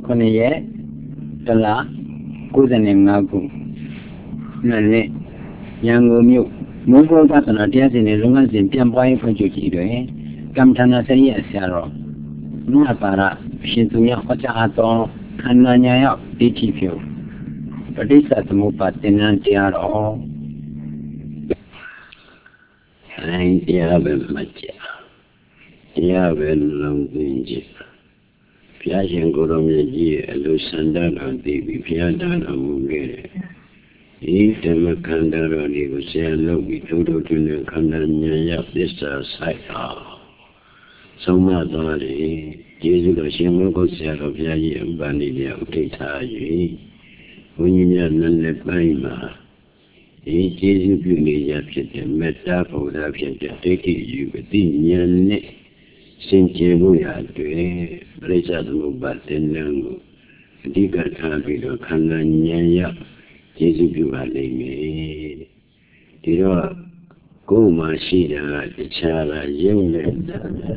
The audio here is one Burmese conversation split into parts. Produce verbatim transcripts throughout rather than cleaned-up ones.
kone ye tala kuzane ngaku nane yango myu mogo patana tiasine lungan sin piampai panjuji doi kamthana sariya syaro nuna para shintunya kocha ato kananya ya ditipyo padisa samupatina tiaro ai tiabe macha tiabe longinji piajen goromyeji alusandana devi piadana mungere Ita kandara ni kusya logi todo tuna kandanya ya desa saya. Sama dari Yesus kasih mengkosya kapya yang bani dia utita ye. Bunyinya nanne paima. Ini Yesus punya ya pihak meta pada pihak teki juga tinyane. Sencebu ya tu, mereka semua batin yang dikatakan kandanya ya. Yesus juga lagi. Tidak kau masih ada cara yang lain.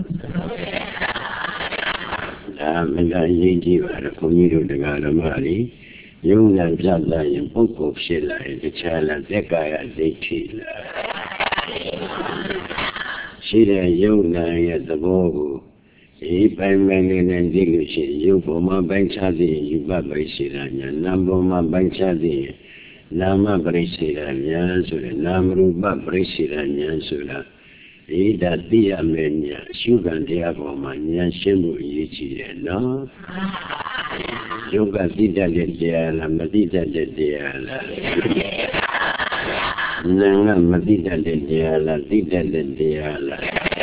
Dah mereka ini ada komunitas dengan ramai. Yang lain jalan yang pokok selai cara dekaya dekila. Sila yang lain ada bahu. Ipan mengenai diri yang boma bangsa di juga bersiranya. Nama bangsa di Nama berisiranya sudah, nama rubah berisiranya sudah. Ida dia menya, juga dia komanya sembuh isi no. Juga tidak dia lah, tidak dia lah. Nanga tidak dia lah, tidak dia lah.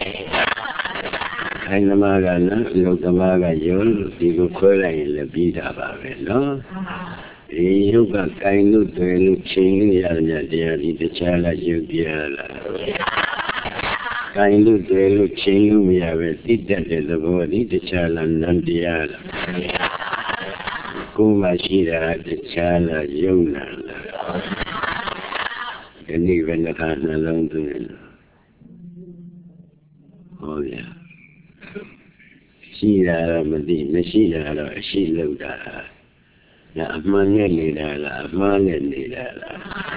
Hai nama gana, lokama gayol, tiga kolai lebih dapat no. Juga kain lu tu lu cingin ya dia di cala juga lah. Kain lu tu lu cingin ya tidak ada lepas di cala nanti ya lah. Ku masih ada cala juga lah. Ini benar kan dalam tu. Oh ya. Sila mesti mesti ada sila dah. La amane ni la la amane ni la la.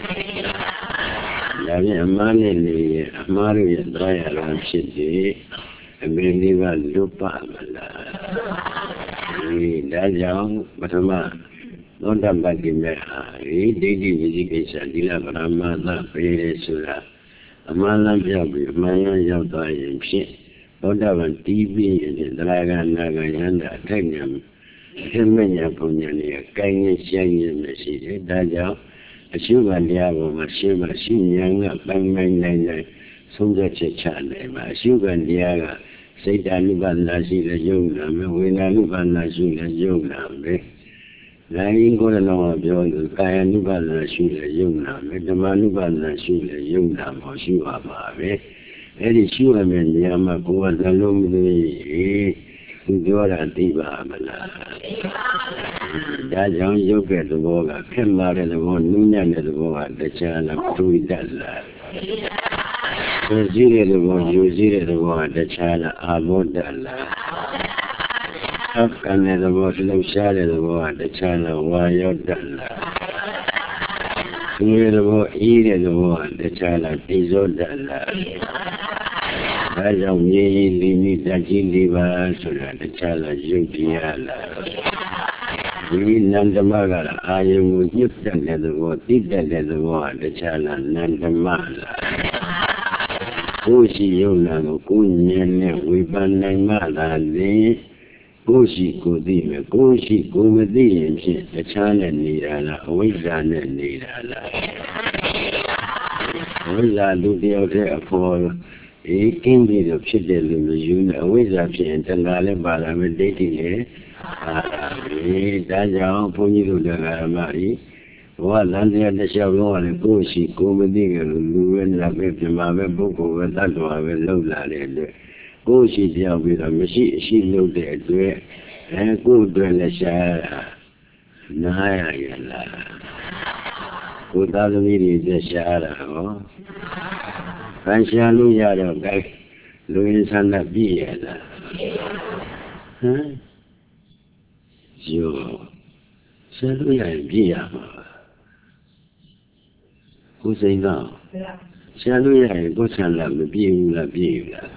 La ni amane ni amare ya draya la sidi. Ameni va lupa mala. Ni dah jauh pertama. Nonda bagi mereka. Ini jadi jadi kisah dila berama tak pilih sudah. Amalan jauh, amalan jauh tak yang sih. Nonda ban T V ni draya naga yang dah ternyam. Semuanya punya ni, kayaknya siangnya masih dah jauh. Asyukan dia masih masih yang apa main lain sudah cecah ni. Asyukan dia saya ni bandar sila jauh nama, wina ni bandar sila jauh nama. Lain korang nama jauh, kaya ni bandar sila jauh nama, teman ni bandar sila jauh nama. Asyukan apa? Jadi asyukan dia mak kuat dalam ni. Juara tiba mana. Dah jangan juga tu boga. Kemarin tu boga, nunya tu boga. Dacana tu idalla. Juzire tu boga, juzire tu boga. Dacana abodalla. Afkan tu boga, lusale tu boga. Dacana wayodalla. Ini tu boga, ire tu boga. Dacana tizodalla. Ayam ni ini daging liba sudah dicala juga lah. Ini nanda magal ayam nyutan itu tidak itu dicala nanda magal. Kusi yuna kunynya ni wiban nai magal ni kusi kudi me kusi kumedi ni dicala ni lah wiban ni lah. Wiban tu dia dia apa? Ikin dia cedera lujurnya, awak jadi tengahnya balam detik ni. Ini dah jauh punya tu dah mari. Wah nanti ada siapa orang kursi komedi kalau luar nak berjemaah buku kata tu apa lalu lari. Kursi dia bila mesti si lalu dia tu. Eh kuda le saya. Naya ya lah. Kuda tu ni dia saya oh. Kan selalu ada guys, lu insan nabi ya lah. 有，山路也不一样嘛。不是那，山路也不山了，没比有了比有了。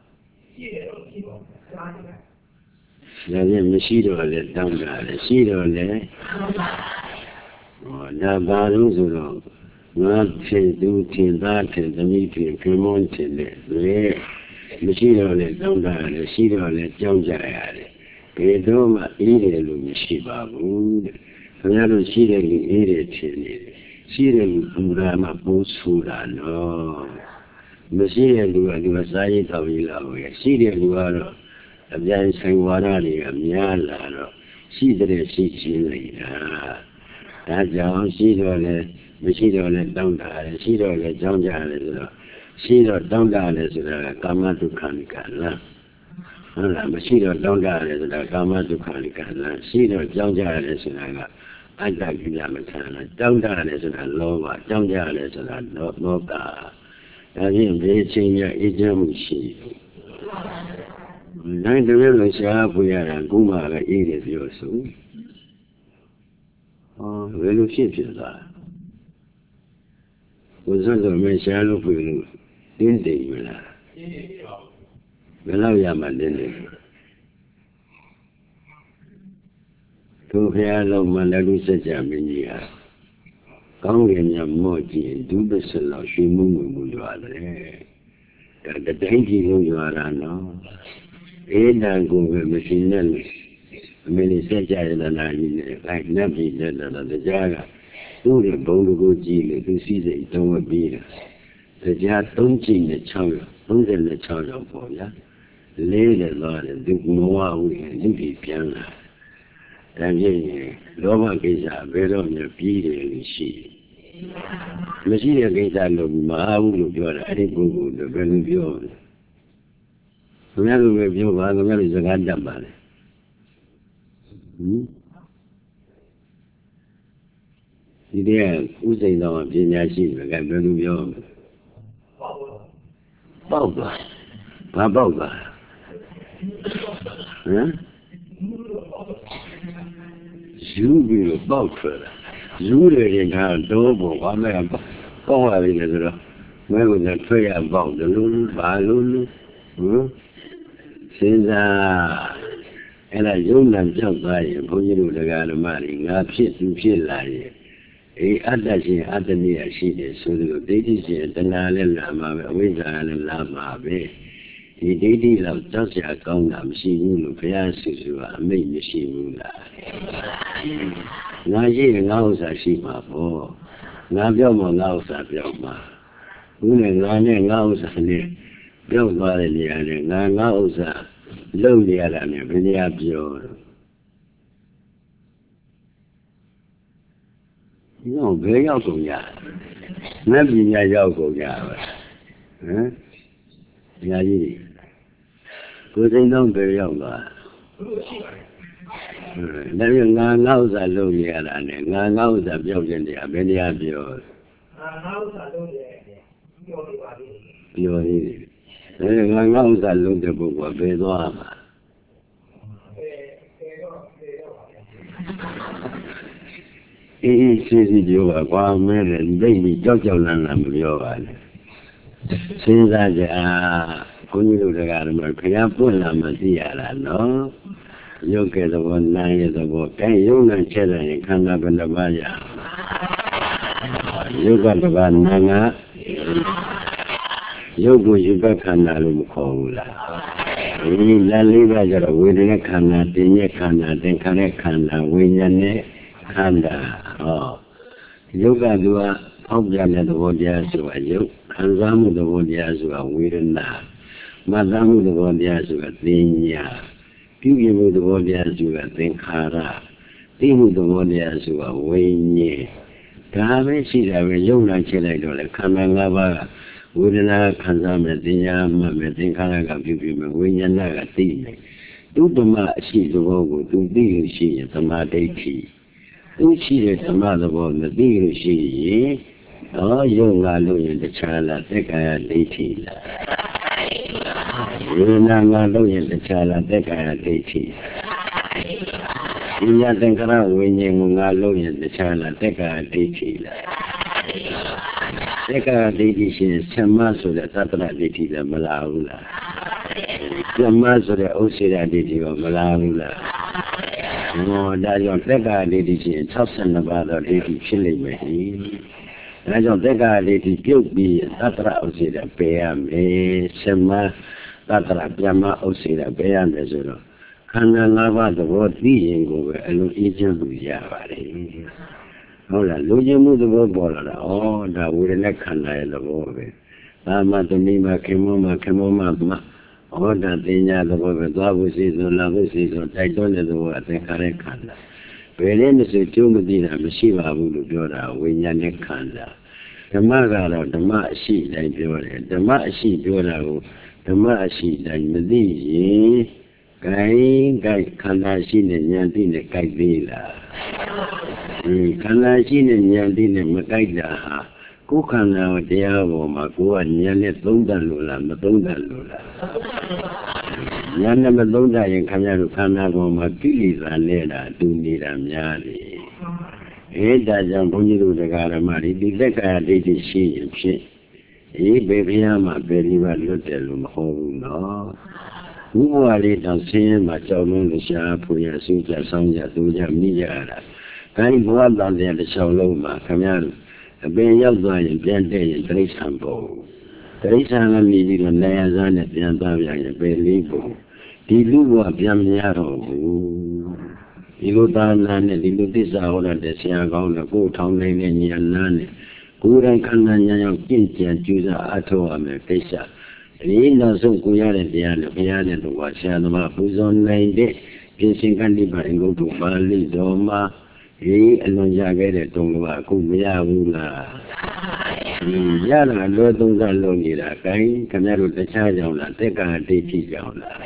现在没洗了嘞，当然了，洗了嘞。哦，那把东西了，我天都天大天的米天根本天的，对，没洗了嘞，当然了，洗了嘞，讲起来嘞，别多嘛，一点都没洗吧，不的，人家都洗了你一点天的，洗了你不然嘛不出来咯，没洗了你话你话啥也搞不了的，洗了你话咯。အပြန်ဆိုင်ဝါဒတွေကများလာတော့ရှိတဲ့ရှိချင်းနေတာဒါကြောင့်ရှိတော့လေမရှိတော့လေတောင်းတာလေရှိတော့လေကြောင်းကြတယ်ဆိုတော့ရှိတော့တောင်းတာလေဆိုတာကကာမဒုက္ခနိကလားဟုတ်လားမရှိတော့တောင်းတာလေဆိုတာကာမဒုက္ခနိကလားရှိတော့ကြောင်းကြတယ်ဆိုတာကအတ္တကိလမထာလားတောင်းတာလေဆိုတာလောဘကြောင်းကြတယ်ဆိုတာလောလောကဒါဖြင့်ဘယ်ချင်းရအေးချမ်းမှုရှိနိုင်တယ်လို့ရှားဖွေရတာကုမကအေးတယ်ပြောဆိုဟောဘယ်လိုဖြစ်ဖြစ်သွားဘုရားတော်မရှားလို့ဖွေလို့တင်းတိမ်မလားဘယ်လောက်ရမှတင်းတယ်သူဖះလုံးမလည်းလူစကြမင်းကြီးဟာကောင်းကင်မြတ်မော့ကြည့်ဒုပစလောက်ရွှေမှုမှုမှုရွာတယ်ဒါတတိုင်းကြီးလုံးရွာတာနော်အေးတန်ကိုပဲမရှိနဲ့အမေလေးဆက်ကြရတဲ့နာကြီးနဲ့အဲနတ်ပြည်တဲ့တော့တရားကသူ့ရဲ့ဘုံတကူကြည့်လို့သူစီးစိတ်တုံးဝပြီးတာတရားသုံးကြည့်နဲ့၆ရောက်သုံး၆ရောက်ပေါ့ဗျာလေးတယ်သွားတယ်သူမဝဘူးလူကြီးပြန်လာဒါဖြင့်လောဘကိစ္စဘယ်တော့မှပြီးတယ်လို့ရှိမရှိတဲ့ကိစ္စလို့မအားဘူးလို့ပြောတာအဲ့ဒီပုဂ္ဂိုလ်တော့ဘယ်လိုပြောလဲသူများလိုပဲပြောပါသူများလိုစကားတတ်ပါလေဟင်ဒီတည်းကဥစိန်တော်ပညာရှိတယ်ကဘယ်လိုပြောမလဲပေါက်သွားဘာပေါက်သွားဟမ်ယူပြီးတော့ပေါက်ထွက်လာယူတယ်ရင်ကတော့ဘောဘာလဲပေါက်လာပြီလေဆိုတော့မဲကလည်းထွက်ရပေါက်တယ်လို့ဘာလို့ဟမ်စဉ်းစားအဲ့ဒါယုံနာပြောက်သွားရင်ဘုန်းကြီးတို့တရားဓမ္မတွေငါဖြစ်သူဖြစ်လာရင်အေးအတ္တရှင်အတ္တနိယရှိတယ်ဆိုလို့ဒိဋ္ဌိရှင်တဏှာလည်းလာမှာပဲအဝိဇ္ဇာလည်းလာမှာပဲဒီဒိဋ္ဌိလောက်ကြောက်စရာကောင်းတာမရှိဘူးလို့ဘုရားဆူဆူကအမိတ်မရှိဘူးလားငါရှိရင်ငါဥစ္စာရှိမှာပေါ့ငါပြောမှငါဥစ္စာပြောမှာဘူးနဲ့ငါနဲ့ငါဥစ္စာနဲ့ပြောက်သွားတဲ့နေရာနဲ့ငါငါဥစ္စာလုံနေရတာနဲ့ဘယ်နေရာပြောတော့ဒီတော့ဘယ်ရောက်ကုန်ကြနတ်ပြည်များရောက်ကုန်ကြပါဟမ်ဒီဟာကြီးကိုယ်စိတ်တော့ဘယ်ရောက်သွားဒါပြန်ငါငါဥစ္စာလုံနေရတာနဲ့ငါငါဥစ္စာပြောက်တဲ့နေရာဘယ်နေရာပြောငါငါဥစ္စာလုံနေတယ်ပြောနေပါလိမ့်ပြောနေတယ်အဲငါငါဥစ္စာလုံးတဲ့ပုဂ္ဂိုလ်ကဘယ်သွားမှာအေးအေးစီစီပြောပါကွာမဲလည်းဒိတ်ပြီးကြောက်ကြောက်လန့်လန့်မပြောပါနဲ့စဉ်းစားကြအားဘုန်းကြီးတို့တရားတော်မှာခရပွင့်လာမှသိရတာနော်ရုပ်ကဲသဘောနာရဲ့သဘောအဲရုပ်နဲ့ချက်တဲ့ခန္ဓာဘယ်နှပါးရရုပ်ကတစ်ပါးနာငါရုပ်ကိုယူဘခန္ဓာလို့မခေါ်ဘူးလားဒီလက်လေးပါကြတော့ဝေဒနာခန္ဓာတင်ရဲ့ခန္ဓာသင်္ခါရခန္ဓာဝိညာဉ်နဲ့ခန္ဓာဟောရုပ်ကသူကဖောက်ပြန်တဲ့သဘောတရားဆိုတာရုပ်ခံစားမှုသဘောတရားဆိုတာဝေဒနာမှတ်သားမှုသဘောတရားဆိုတာသင်ညာပြုပြမှုသဘောတရားဆိုတာသင်္ခါရသိမှုသဘောတရားဆိုတာဝိညာဉ်ဒါပဲရှိတာပဲရုပ်လိုက်ချက်လိုက်တော့လေခန္ဓာ၅ပါးကဝေဒနာခံစားမယ်သင်ညာမှတ်မယ်သင်္ခါရကပြုပြမယ်ဝိညာဏကသိမယ်သူဓမ္မအရှိသဘောကိုသူသိလို့ရှိရင်သမာဓိဋ္ဌိသူရှိတဲ့ဓမ္မသဘောမသိလို့ရှိရင်ဟောယုံငါလို့ရင်တခြားလားသက်ကာယဒိဋ္ဌိလားဝေဒနာငါလို့ရင်တခြားလားသက်ကာယဒိဋ္ဌိ Inya tengkara wenye mengalu yang tercana teka diti lah. Teka diti sini sama sudah tatra diti lah melau lah. Sama sudah usira diti lah melau lah. Oh, dah jom teka diti sini casan lebar diti pilih mesti. Dah jom teka diti piubi tatra usira payam eh sama tatra payama usira payam betul. Karena lava the word being over a little easier to Yavare. Hola, Lujamu the word bola, oh, that would not canna the word. Lama to Nima Kimoma Kimoma, all that thing at the word, love season, love season, I don't know the word, I can't canna. When is a two Medina, Mashiva would go out when Yanek canna. The Magara, the Ma sheet, I do it, the Ma sheet, do it, the Ma sheet, I believe. Gai gai khana shi ne nyan ti ne kai de la khana shi ne nyan ti ne ma kai da ha ko khanaတရားပေါ်မှာကိုကဉာဏ်နဲ့သုံးတတ်လို့လားမသုံးတတ်လို့လားဉာဏ်နဲ့မသုံးတတ်ရင်ခင်ဗျားတို့ခန္ဓာပေါ်မှာကိလေသာနဲ့တာတူနေတာများတယ်အဲဒါကြောင့်ဘုန်းကြီးတို့တရားဓမ္မတွေဒီလက်ကာယဒိဋ္ဌိရှိရင်ဖြင့်အေးဘေဘုရားမှာပဲဒီမှာလွတ်တယ်လို့မဟုတ်ဘူးနော်ဘုရားလေးတောင်ဆင်းရဲမှာကြောက်လုံးလို့ရှားဖို့ရအစုကြဆောင်းကြသူကြမိကြရတာဒါဒီဘဝတန်တဲ့တစ်ချောင်းလုံးမှာခင်ဗျားတို့အပင်ရောက်သွားရင်ပြန်တဲ့ရင်တိရစ္ဆာန်ပုံတိရစ္ဆာန်ကမြည်ပြီးတော့နေရာစားနဲ့ပြန်သွားပြန်ရင်ပဲလေးပုံဒီလူဘဝပြန်မရတော့ဘူးဒီလိုသာနာနဲ့ဒီလိုသစ္စာဟောတဲ့ဆရာကောင်းတဲ့ကိုယ်ထောင်နေတဲ့ဉာဏ်နာနဲ့ကိုယ်တိုင်ခန္ဓာဉာဏ်ရောက်ကျင့်ကြံကြိုးစားအထောက်အမယ်ကိစ္စဒီနောက်ဆုံးကိုရတဲ့တရားနဲ့ဘုရားနဲ့တော့ဆရာသမားပူဇော်နိုင်တဲ့ပြင်ဆင်ကဏ္ဍပိုင်းကိုတို့ပါဠိတော်မှာဒီအလွန်ကြခဲ့တဲ့တုံးကအခုမရဘူးလားရတာလွယ်သုံးစားလုံးနေတာခိုင်းခင်ဗျားတို့တခြားကြောင့်လားတက်ကာဒိဋ္ဌိကြောင့်လား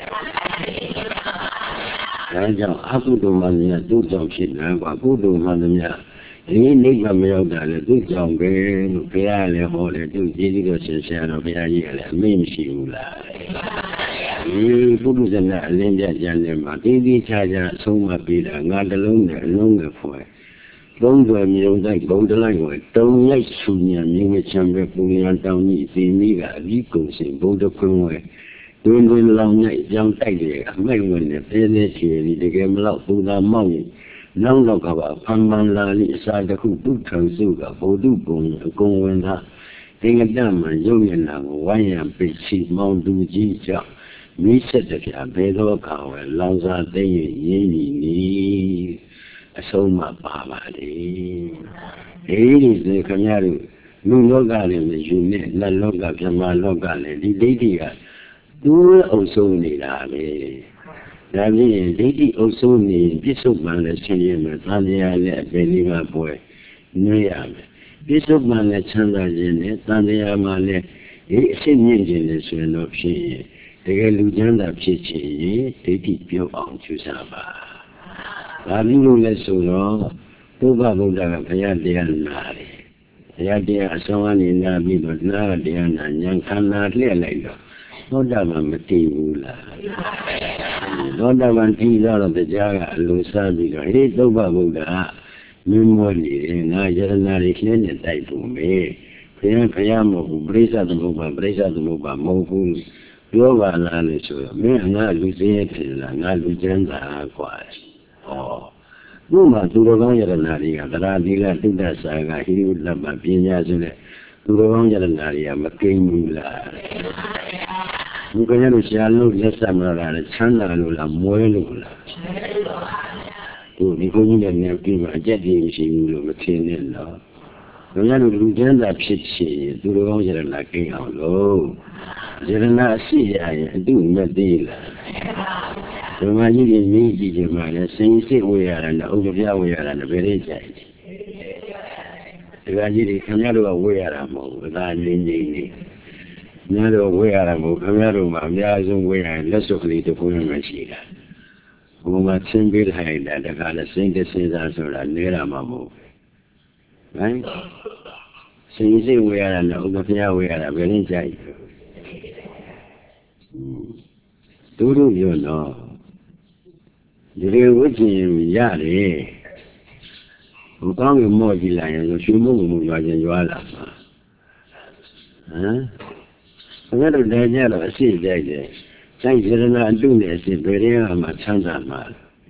ဒါကြောင့်အကုသိုလ်မှများသူ့ကြောင့်ဖြစ်နေကွာကုသိုလ်မှများဒီနိဗ္ဗာန်မရောက်တာလေသူ့ကြောင့်ပဲလို့ဘုရားလည်းဟောတယ်သူကြည်ပြီးတော့ဆင်ဆရာတော်ဘုရားကြီးကလည်းအမေ့မရှိဘူးလားဒီပုထုဇဏအလင်းပြကြတယ်မှာတိတိကျကျအဆုံးမပေးတာငါတလုံးနဲ့အလုံးနဲ့ဖွယ်သုံးသွယ်မြုံတိုက်ဘုံတလိုက်ကိုတုံရိုက်ဆူညံမြင်းချမ်းပဲပူရန်တောင်းကြီးစီမိကအပြီးကုန်စင်ဘုံတခွင်းဝဲတွင်တွင်လောင်ညိုက်ကြောင်းတိုက်တယ်အမိုက်ဝင်နဲ့ပြင်းနေချီပြီးတကယ်မလို့သူသာမောက်ရင်နောက်တော့ကပါဖန်ဖန်လာလိအစာတခုပုထုံစုကဘုဒ္ဓဘုံအကုန်ဝင်သာသင်္ကတမှရုပ်ရည်နာကိုဝိုင်းရံပိတ်ချမောင်သူကြီးကြောင့်မိဆက်တပြဘယ်တော့ကဝဲလောင်စာသိရင်ရင်းနေနီအဆုံးမပါပါလေအဲဒီစေခင်ဗျားတို့လူလောကလည်းယူနေလက်လောကပြမလောကလည်းဒီဒိဋ္ဌိကသူ့အုပ်ဆုံးနေတာပဲဒါဖြင့်ဒိဋ္ဌိအုပ်ဆုံးနေပြစ္ဆုတ်မှန်လည်းဆင်းရဲမယ်သံဃာလည်းအပေလေးပါပွဲနှွေးရမယ်ပြစ္ဆုတ်မှန်လည်းချမ်းသာခြင်းနဲ့သံဃာမှလည်းဒီအစစ်မြင့်ခြင်းနဲ့ဆိုရင်တော့ဖြစ်ရင်တကယ်လူချမ်းသာဖြစ်ချင်ရင်ဒိဋ္ဌိပြုတ်အောင်ကျူးစားပါဒါပြီးလို့လည်းဆိုတော့သုဘဗုဒ္ဓကဘုရားတရားနာတယ်ဘုရားတရားအဆုံးအနေနာပြီးတော့နာတရားနာဉာဏ်ခန္ဓာလှည့်လိုက်တော့သောတာပန်မတည်ဘူးလားသောတာပန်တည်တော့တရားကအလိုစားပြီးတော့ဟေးသုဘဗုဒ္ဓမင်းမောနေတယ်ငါယရနာတွေခင်းနေတိုက်ဖို့မေဘုရားဘုရားမဟုတ်ဘူးပရိစ္ဆသမုပ္ပါပရိစ္ဆသမုပ္ပါမဟုတ်ဘူးပြောပါလားလို့ဆိုတော့မင်းငါလူစင်းရဖြစ်လားငါလူကျမ်းသာกว่าဩဘုမှာသူတော်ကောင်းယရနာတွေကသရတိကတုဒ္ဒစာကဟိရိလပ္ပပညာဆိုတဲ့သူတော်ကောင်းယရနာတွေကမကိန်းဘူးလားဘုကညာတို့ရှားလို့လက်ဆက်မလာတာချမ်းသာလို့လားမွဲလို့လားသူဒီဘုန်းကြီးလည်းနေပြီးမှအကျက်တည်းမရှိဘူးလို့မထင်နဲ့တော့ဘုရားတို့လူကျမ်းသာဖြစ်ချင်သူတော်ကောင်းယရနာကိန်းအောင်လို့ယရနာအရှိရရင်အတုမသေးလားဓမ္မကြီးကြီးမြည်ကြည့်ကြမှာလဲစင်စစ်ဝေရတာနဲ့ဥပ္ပပြဝေရတာနဲ့ဘယ်လေးကြိုက်ဒီကကြီးတွေခင်ဗျားတို့ကဝေရတာမဟုတ်ဘူးဒါငြိမ့်ငြိမ့်နေညတော့ဝေရတာမဟုတ်ခင်ဗျားတို့မှာအများဆုံးဝေရလက်စွပ်ကလေးတစ်ခုနဲ့ရှိတာဘုံမှာဆင်းပေးလိုက်တာတခါလဲစိတ်တစင်စားဆိုတာနေတာမှမဟုတ်ဟမ်စင်စစ်ဝေရတာနဲ့ဥပ္ပပြဝေရတာဘယ်လေးကြိုက်ဒုတို့ပြောတော့ They were watching Yari. Who can't be more delightful, she moved in Yuala. Huh? Another day, I see that. Thank you, not doing this, very much Santa.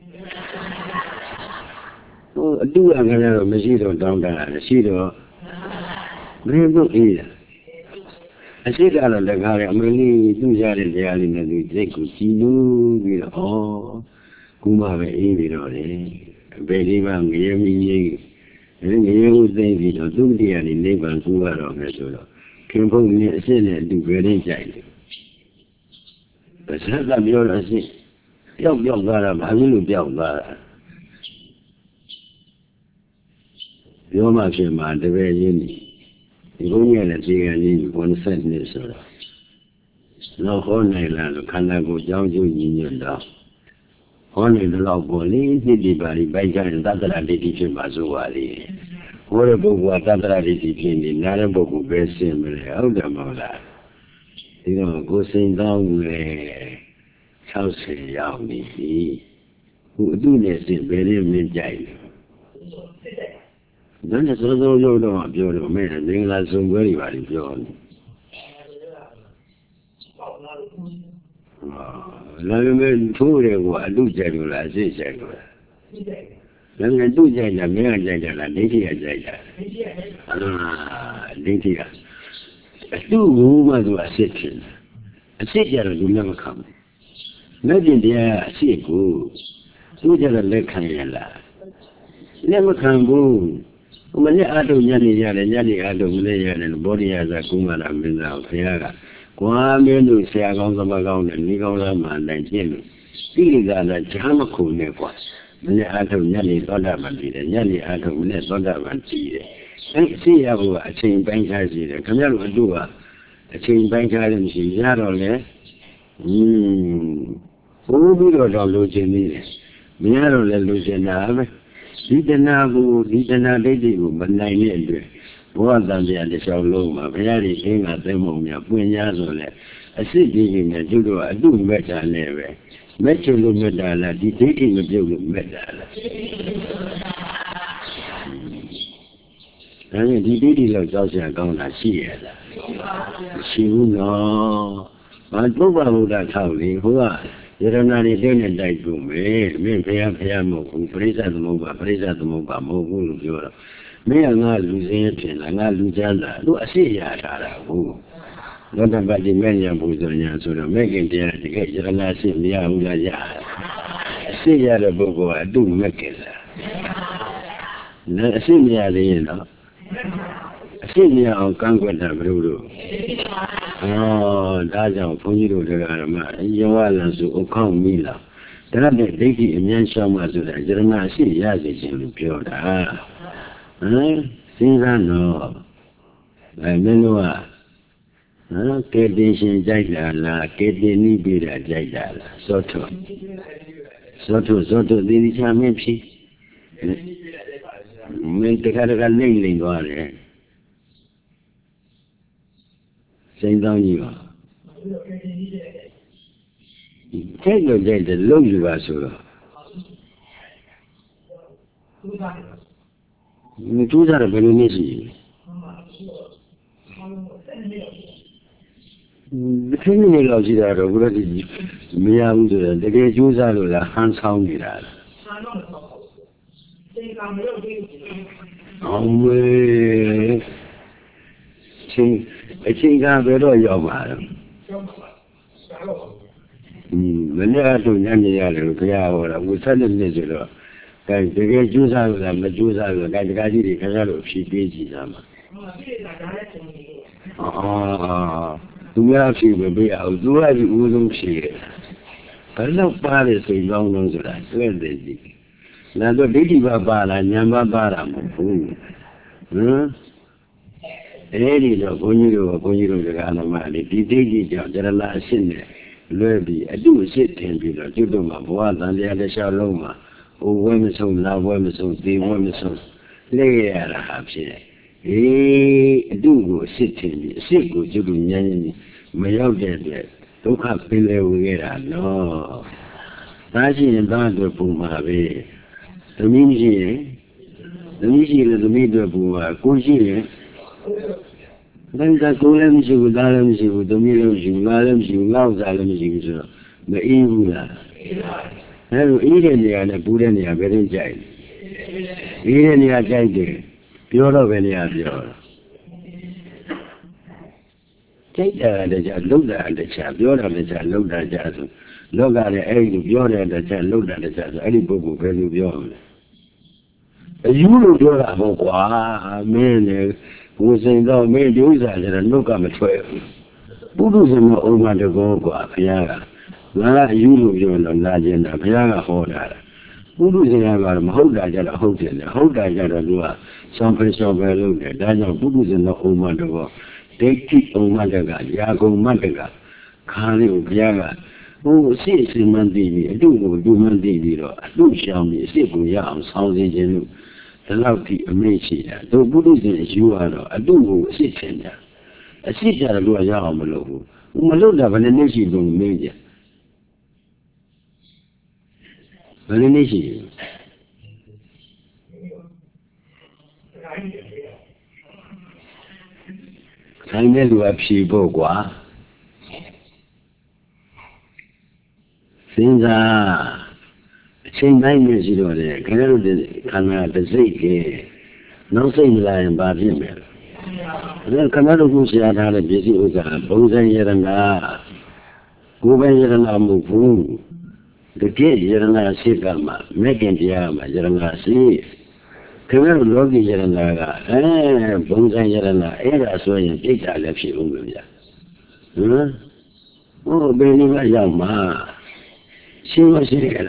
Oh, do I have a mosquito down there? She do. Very good either. I said, I don't like how I'm really do that in the island and they could see you. Oh, Kuma, baby, very young, yummy. And you think you don't do the any neighbor who are on her solo. Came home near Senate do very giant. But sometimes you're a sick. Young, young, I will be young. You're much in my the very unique. You only had a thing and need one sentence. No honey land, can I go down to Union down? Only the law police, the body by Jan, that I did teach him as well. What a book was that I did teach him, not a book of best similar. How the mother? You know, go sing down the house young me. Who do this in very mid giant? Then it's also no beautiful man, being like some very, very beautiful. Now you may told him what I do general as he said. Then I do general, man, general, Lydia, general. Ah, Lydia. I do woman to a section. A section will never come. Imagine there, see go. Do general lecture. Never come go. When you add Yanni Yan, Yanni Adam Layan and body as a Kuman and Minna Fiaga, Guamin to Siagon Magon and Nicola and Jimmy. See that a Jamaku never. When you add Yanni Dodaman, Yanni Adam Dodaman, and see a chain bank as it, Camilla do a chain bank item, she Yarole. Hm. Who will not lose in me? Miaro lose in Ave. Didn't didn't lady, but nine years. More than the other shall low, very king at the moment, when years old. I see digging a judo, I do better never. Metro medal, the taking of judo medal. And the lady of Josia gonna see it. She will know. I don't know that how they who are. You don't know anything in that room, eh? Me, Pia, Pia, Moku, praise at the Moba, praise at the Moba, Mogu, Europe. Me, I'm not losing it, I'm not losing that. Do I see Yara? Who? Not about the many of Buzonia, so the making the education, and I see the Aula. I see Yara Bogo, I do make it. I see me at the end. I see me on Conqueta Brudo. Oh, that's how funny to the Arama. You are to come Mila. There are the lady in Yansama to the German Sea, as it's in pure. Ah, things I know. I know. Ah, Kedin Jagala, Kedin Nibira Jagala, Soto. Soto, Soto, the Champion. Make the Caracal Lingling on it. Same down you. Take your day to look you as well. You do that a very easy. The criminal of the other would be me out the day use out of the hands sound it out. Oh, see. I think I'm very young, madam. When they are doing any other, we send them this. They get Jews out of them, the Jews out of the guy, the Canal of sheep bases. Ah, do we have to be out? Do I wouldn't see it? But no part is so long on the last. Where they did. Now the baby Baba and Yamba Baram. Hm? Any of Boniro, Boniro, the Anamali, the Digi, the last sin, Lurby, I do sit in Villa, Judoma, one and the other Shaloma, oh, women so now, women so, the women so, lay at a half share. Eh, do go sit in, sit go to the Yan, may out there, don't have Pille, no. Tashi and Bando Pumabe. The Minji, the Mishi, the Middle Puma, Kushi. Then the Kulamsi with Alamsi with the Milamsi, Malamsi, Laus Alamsi, the Ingula. Have eaten the other Pudania very giant. Eaten the giant, pure of any other. Take that the child, look at the child, you're the child, look at the child, look at the egg, you're the child, look at the child, any book will tell you beyond. You look at a man who saying, oh, man, do that and look at the twelve. Buddhism over the go, Piaga. Now you look at the Najan, Piaga Hoda. Buddhism about a whole diet, a hotel, a whole diet, a lua, some place of a look at that. Buddhism over the go. They keep on Madaga, Yago Madaga, Kali Yaga. Oh, see, see, Mandini, do do Mandini, do show me, see, Yam, South Asian, the Lauti, Amachi, do Buddhism as you are, I do sit in there. I sit there, do a Yamalo, Maloda, and a nation don't major. But a nation. I never have she bogua. Since I changed nine years ago, I cannot say, no saying that I am bad female. Then Canada goes out a busy with a Bosa Yeranga, Guba Yeranga Mufu, the kid Yeranga Sikama, making Yama Yeranga Sleep. Canada Logi Yeranga, eh, Bosa Yeranga, Era so in data left she Ungulia. Oh, Benny Yama. She was here.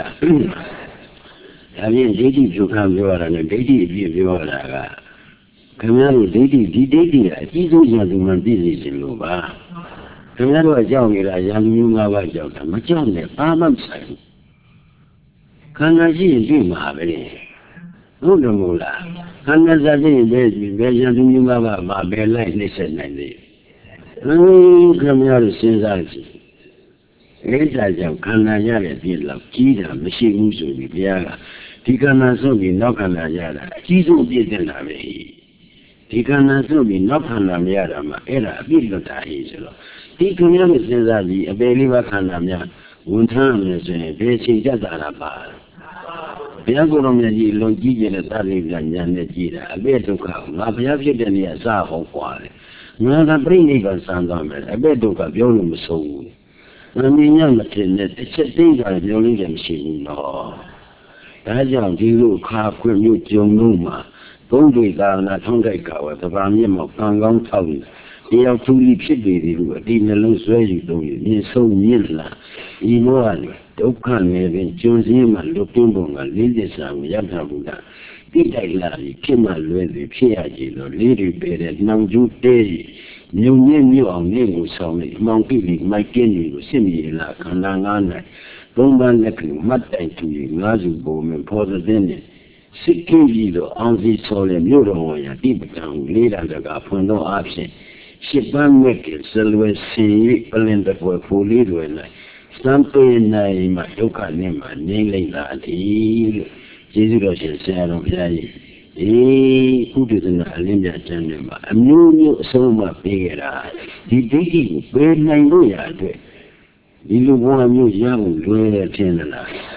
I mean, Didi, you come here and a Didi, if you are. Camaro, Didi, Didi, he's a man busy in Luba. Camaro, a young, a young new Mavajo, much on the farm side. Can I see you, Mahavini? No, no, Mula. Can I say, very young new Mava, my bear like listen, I live. Oh, Camaro, since I. Esa kana yale bila kida machine uso ni biaga tikana so ni nokana yala kiso piete na me tikana so ni nokana yala ma era bilo ta hi so tikanya me senza ji abeli ba khana mya wuntan me so ni be chin jata la ba bya ko ro mya ji lon ji je le ta le bya nya ne ji da abe dukha nga bya phit de ni ya sa ho kwa le nga ka prin ni ba san twa me abe dukha pyaw lo ma so wu I mean, young Martin, it's a thing I don't even see no. That's young, you car quit you, John Numa. Don't be down at Hungaka, the Vamium of Gangang Town. They are two leap city, didn't lose where you do it. It's so near. Imoali, Dokan, and Jones Nima, Lopimbo, and Lindisam, Yatabuda. Did I love you? Came out with the Piaggio, Lady Bed, and Namju Day. New new on name was only monkey, my guinea, similar, Kanangana, don't run looking, mud and to you, Nazu Boom and Porter Dennis. Sicking leader on this solemn Euro, deep down, laid under the for no option. She bang wicked, Silver Sea, Belinda for full leader and like something in my Yoka name, nailing that he, Jesus said of Yai. Eh, who didn't Linda Gentleman? I knew so much bigger. He did it, very nice. You want you young, very attendant.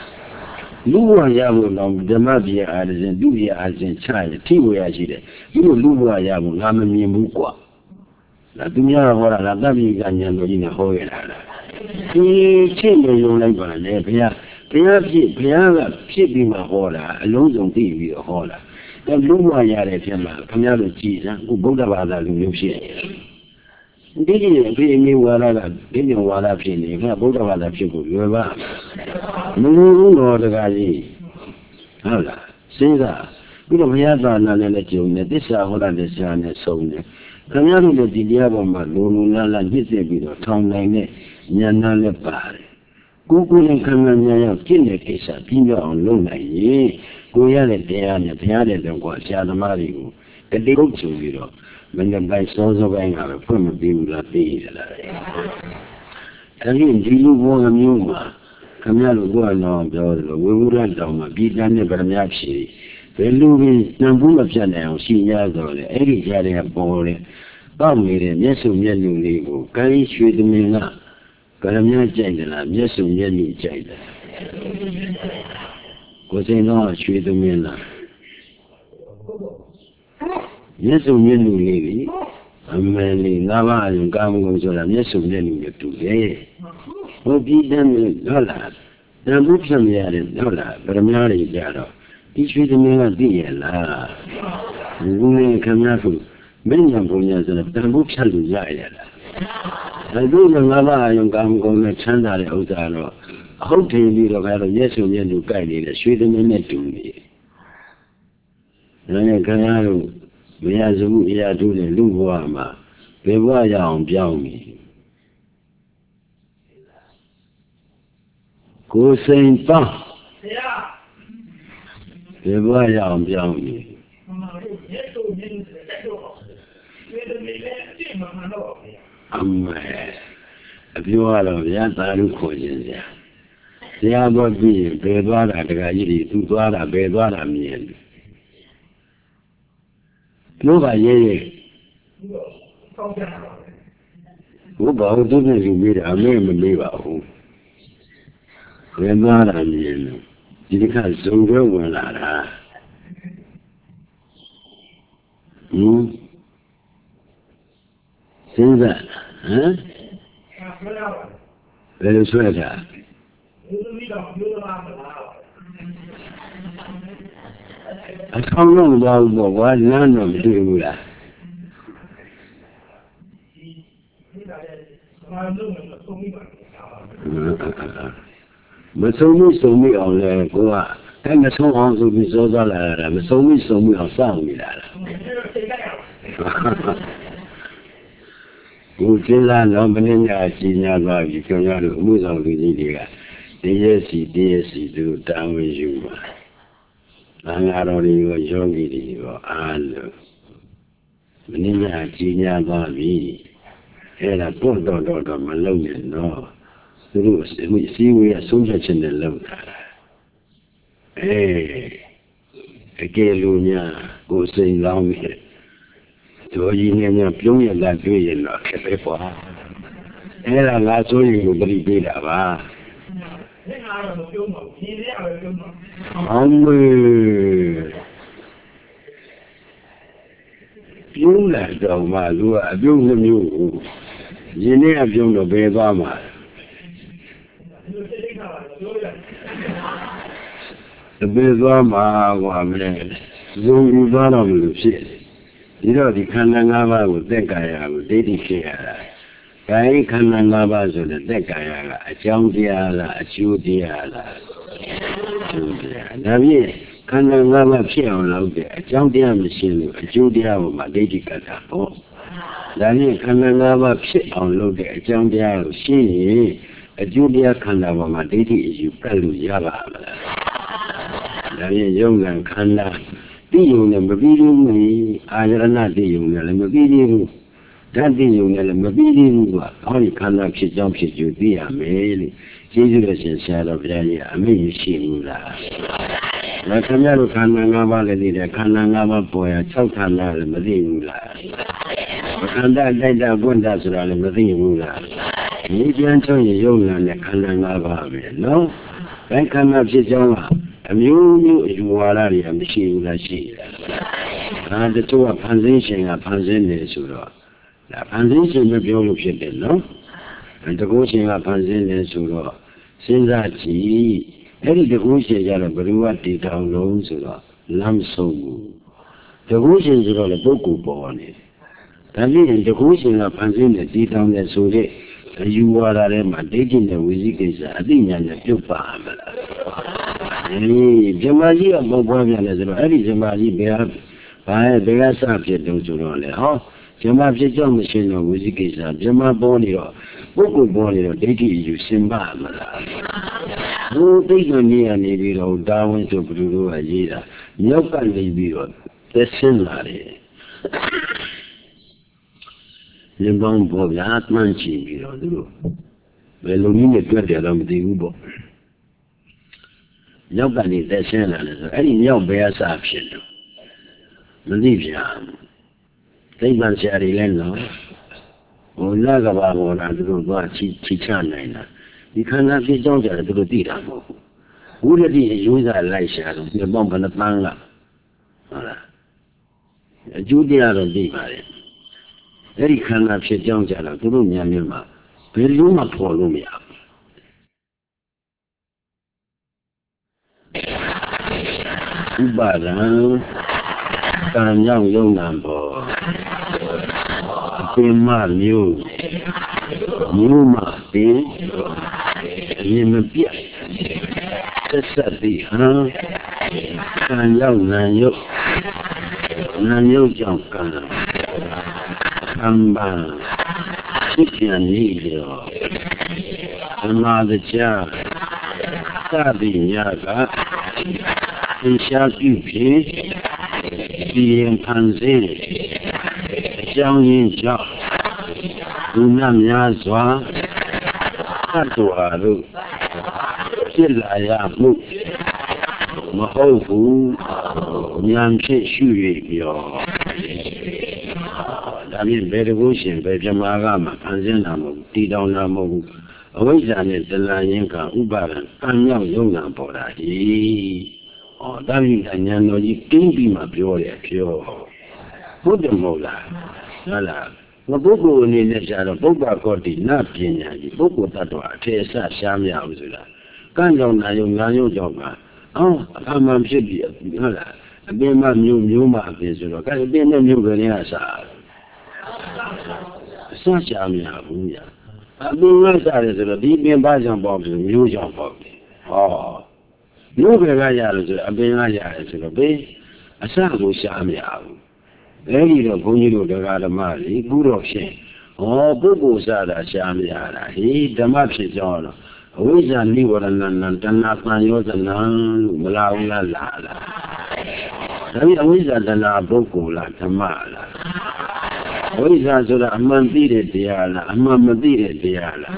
Lua Yabu long, the Mabia as in Duya as in China, Tibu as it. You Lua Yabu, Lamami Mukwa. La Dunya, what I love you, Ganyan in a whole. He changed your labor, Pia, Pia, Pia, keeping my horror, alone on T V horror. The Luma Yarema, Camaro cheese, who Bodavada, you see. Didn't pay me what I didn't want to see if I Bodavada people, you have. No, no, the guy. Hola, say that. We don't have an election, this is what I design as so. Camaro the Diaboma, Luna, and his video, Tom Lane, Yana Lepare. Google and Camania, Kinekisa, Pina on Luna, ye. Go yell at the end, the other than what Yadamari, the day go to you, when the by souls of anger, from a beam like these. I mean, do you want a muma? Cambialo buono, we would have beat down the Bramyachi. The Louis Nambula Piano, Signado, Eddie Jari a Bore, Bamir, Yesu Yenu Ligo, Kari Shudmina, Karamia Jadala, Yesu Yenu Jada. Was a no Shudmina. Yesu Yenu Livi, Ameli, Lava, and Gamuzola, Yesu Yenu today. What be done, Dola. Now, look some yard, Dola, but I'm not a yard. Each with the meal of the la. And women come out from many of them as a bamboo challenge. I do the lava and gum go to Chanda Otaro. Hope you need of a yes or yes to guide it, sweet and net to me. And I can we have to do the Luguama. They were young, young me. Go Saint Pan. They were young, young me. Um, if you are of that, I look for you. They are not being Bedwara, the Gayri, Tudwara, Bedwara, me. No, by ye. Who about didn't you meet a man with me at home? Bedwara, me. You can't so go well at her. Hmm? Since that, huh? Very sweater. I can't know about what none of them do that. But so much so me on the go out. And the song to be so that I'm so much so me on sound me that. Ujila Lomania Gina Lagi, can you move on to India? D S C, D S C, do down with you. I'm not only a young idiot, and Nina Gina Lagi. And I put on the Malone, no. We see we are so much in the load. Hey, again, Lunia, go sing long here. So you never plumb your life, you know, for her. And I'm not so you very big of her. Um, you let go, my lord, I do the new. You never do the baby, my. The baby, my woman, you run on the shit. You know, the Kananga would think I would dedicate. I can't love us with the deck. I found the other, I chewed the other. Now, yes, can't love up here out there. I found the other machine, I chewed the other, my dedicated. Then can't love up shit on load there. I found the other machine. A Julia can't love my dedicated, you probably Yava. Then young and can't love. The young and me, I am not the young and me. That the young and me, all you cannot jump shit you be a mail. Jesus and said of Yaya, I mean, you see that. La Camaro Cananga, the Cananga boy, a Chokana, and Madina. And that day that one does it on the Madina. You can't tell you young and the Cananga, no? I cannot sit young. I'm you, you are a machine that she. And the two are position a position is sura. The position of your ship, no? And the coaching of position is sura. Since that she, any devotion are a very what did down loans sura. Lam so. Devotions are a book born it. That means the coaching of position is deep down the sura. You are a man taking the music, I think, and the two farm. Jamaji of Bobovian is very Jamaji Bear by a bigger subject to roll it. Oh, Jamaji John machine of music is a Jama Bonio, Boku Bonio, Digi, you Simba. No big on me and maybe old Darwin to Blue Ajida. No can be the Sinlari. The bomb of the Atman Chibi, the Lumina Twenty of the Ubo. ရောက်ကနေသက်ဆင်းလာတယ်ဆိုအဲ့ဒီမြောက်ဘယ်အစားဖြစ်တော့မသိပြန်သိပ္ပံဆရာတွေလည်းနော်ဟိုလာကဘာပေါ်လာသူတို့ကချီချီချနိုင်တာဒီခန္ဓာဖြစ်ကြောင်းကြတယ်သူတို့သိတာမဟုတ်ဘူးဝိရတိအယုဇလိုက်ရှာတော့ဒီပေါင်းဘယ်နှပန်းကဟုတ်လားအကျိုးတရားတော့သိပါတယ်အဲ့ဒီခန္ဓာဖြစ်ကြောင်းကြတော့သူတို့ဉာဏ်မျိုးမှာဘယ်လိုမှဖော်လို့မရဘူးဥပါဒံကံကြောင့်ယုံနာပေါ်အပင်မမျိုးမျိုးမှပင်အရင်မပြတ်ဆက်ဆက်ပြီးဟမ်ကံကြောင့်နာယုတ်နာယုတ်ကြောင့်ကံကံပါဖြစ်ပြန်နေရောအနာတကြသတိညာကသင်္ချာပြုဖြစ်ဒီရင်ဖန်ဆင်းအကြောင်းရင်းကြောင့်လူနာများစွာသတ္တဝါတို့ဖြစ်လာရမှုမဟုတ်ဘူးဉာဏ်ဖြင့်ရှုရပြောဒါဖြင့်ဘယ်တကူရှင်ဘယ်ပြမာကမှဖန်ဆင်းတာမဟုတ်ဘူးတည်တောင်တာမဟုတ်ဘူးအဝိဇ္ဇာနဲ့ဇလရင်ကဥပါဒံကံရောက်ယုံနာပေါ်တာဒီဩဒါဖြင့်ဉာဏ်တော်ကြီးတင်းပြီးမှပြောတယ်ပြောဟုတ်တယ်မဟုတ်လားဟုတ်လားငါပုဂ္ဂိုလ်အနေနဲ့ရှားတော့ပုဗ္ဗကောတိနပညာကြီးပုဂ္ဂိုလ်တ attva အထေအဆရှားမရဘူးဆိုတာကံကြောင့်နာယုံနာယုံကြောင့်ကအော်အမှန်ဖြစ်ပြီးဟုတ်လားအပင်မမျိုးမျိုးမှအပင်ဆိုတော့ကဲအပင်နဲ့မျိုးကလေးကစားအစရှားမရဘူးညာအပင်ကစားတယ်ဆိုတော့ဒီပင်ပါကြောင့်ပေါ့ပြီးမျိုးကြောင့်ပေါ့ပြီဟောမျိုးကကရလို့ဆိုတော့အပင်ကရတယ်ဆိုတော့ဘေးအစကိုရှားမရဘူးအဲ့ဒီတော့ဘုန်းကြီးတို့တရားဓမ္မတွေခုတော့ဖြင့်ဟောပုဂ္ဂိုလ်စားတာရှားမရတာဟေးဓမ္မဖြစ်ကြောင်းတော့အဝိဇ္ဇာနိဝရဏနံတဏှာပံယောဇနံလို့မလာဘူးလားလာလားဒါပြီးအဝိဇ္ဇာတဏှာပုဂ္ဂိုလ်လားဓမ္မလားအဝိဇ္ဇာဆိုတာအမှန်သိတဲ့တရားလားအမှန်မသိတဲ့တရားလား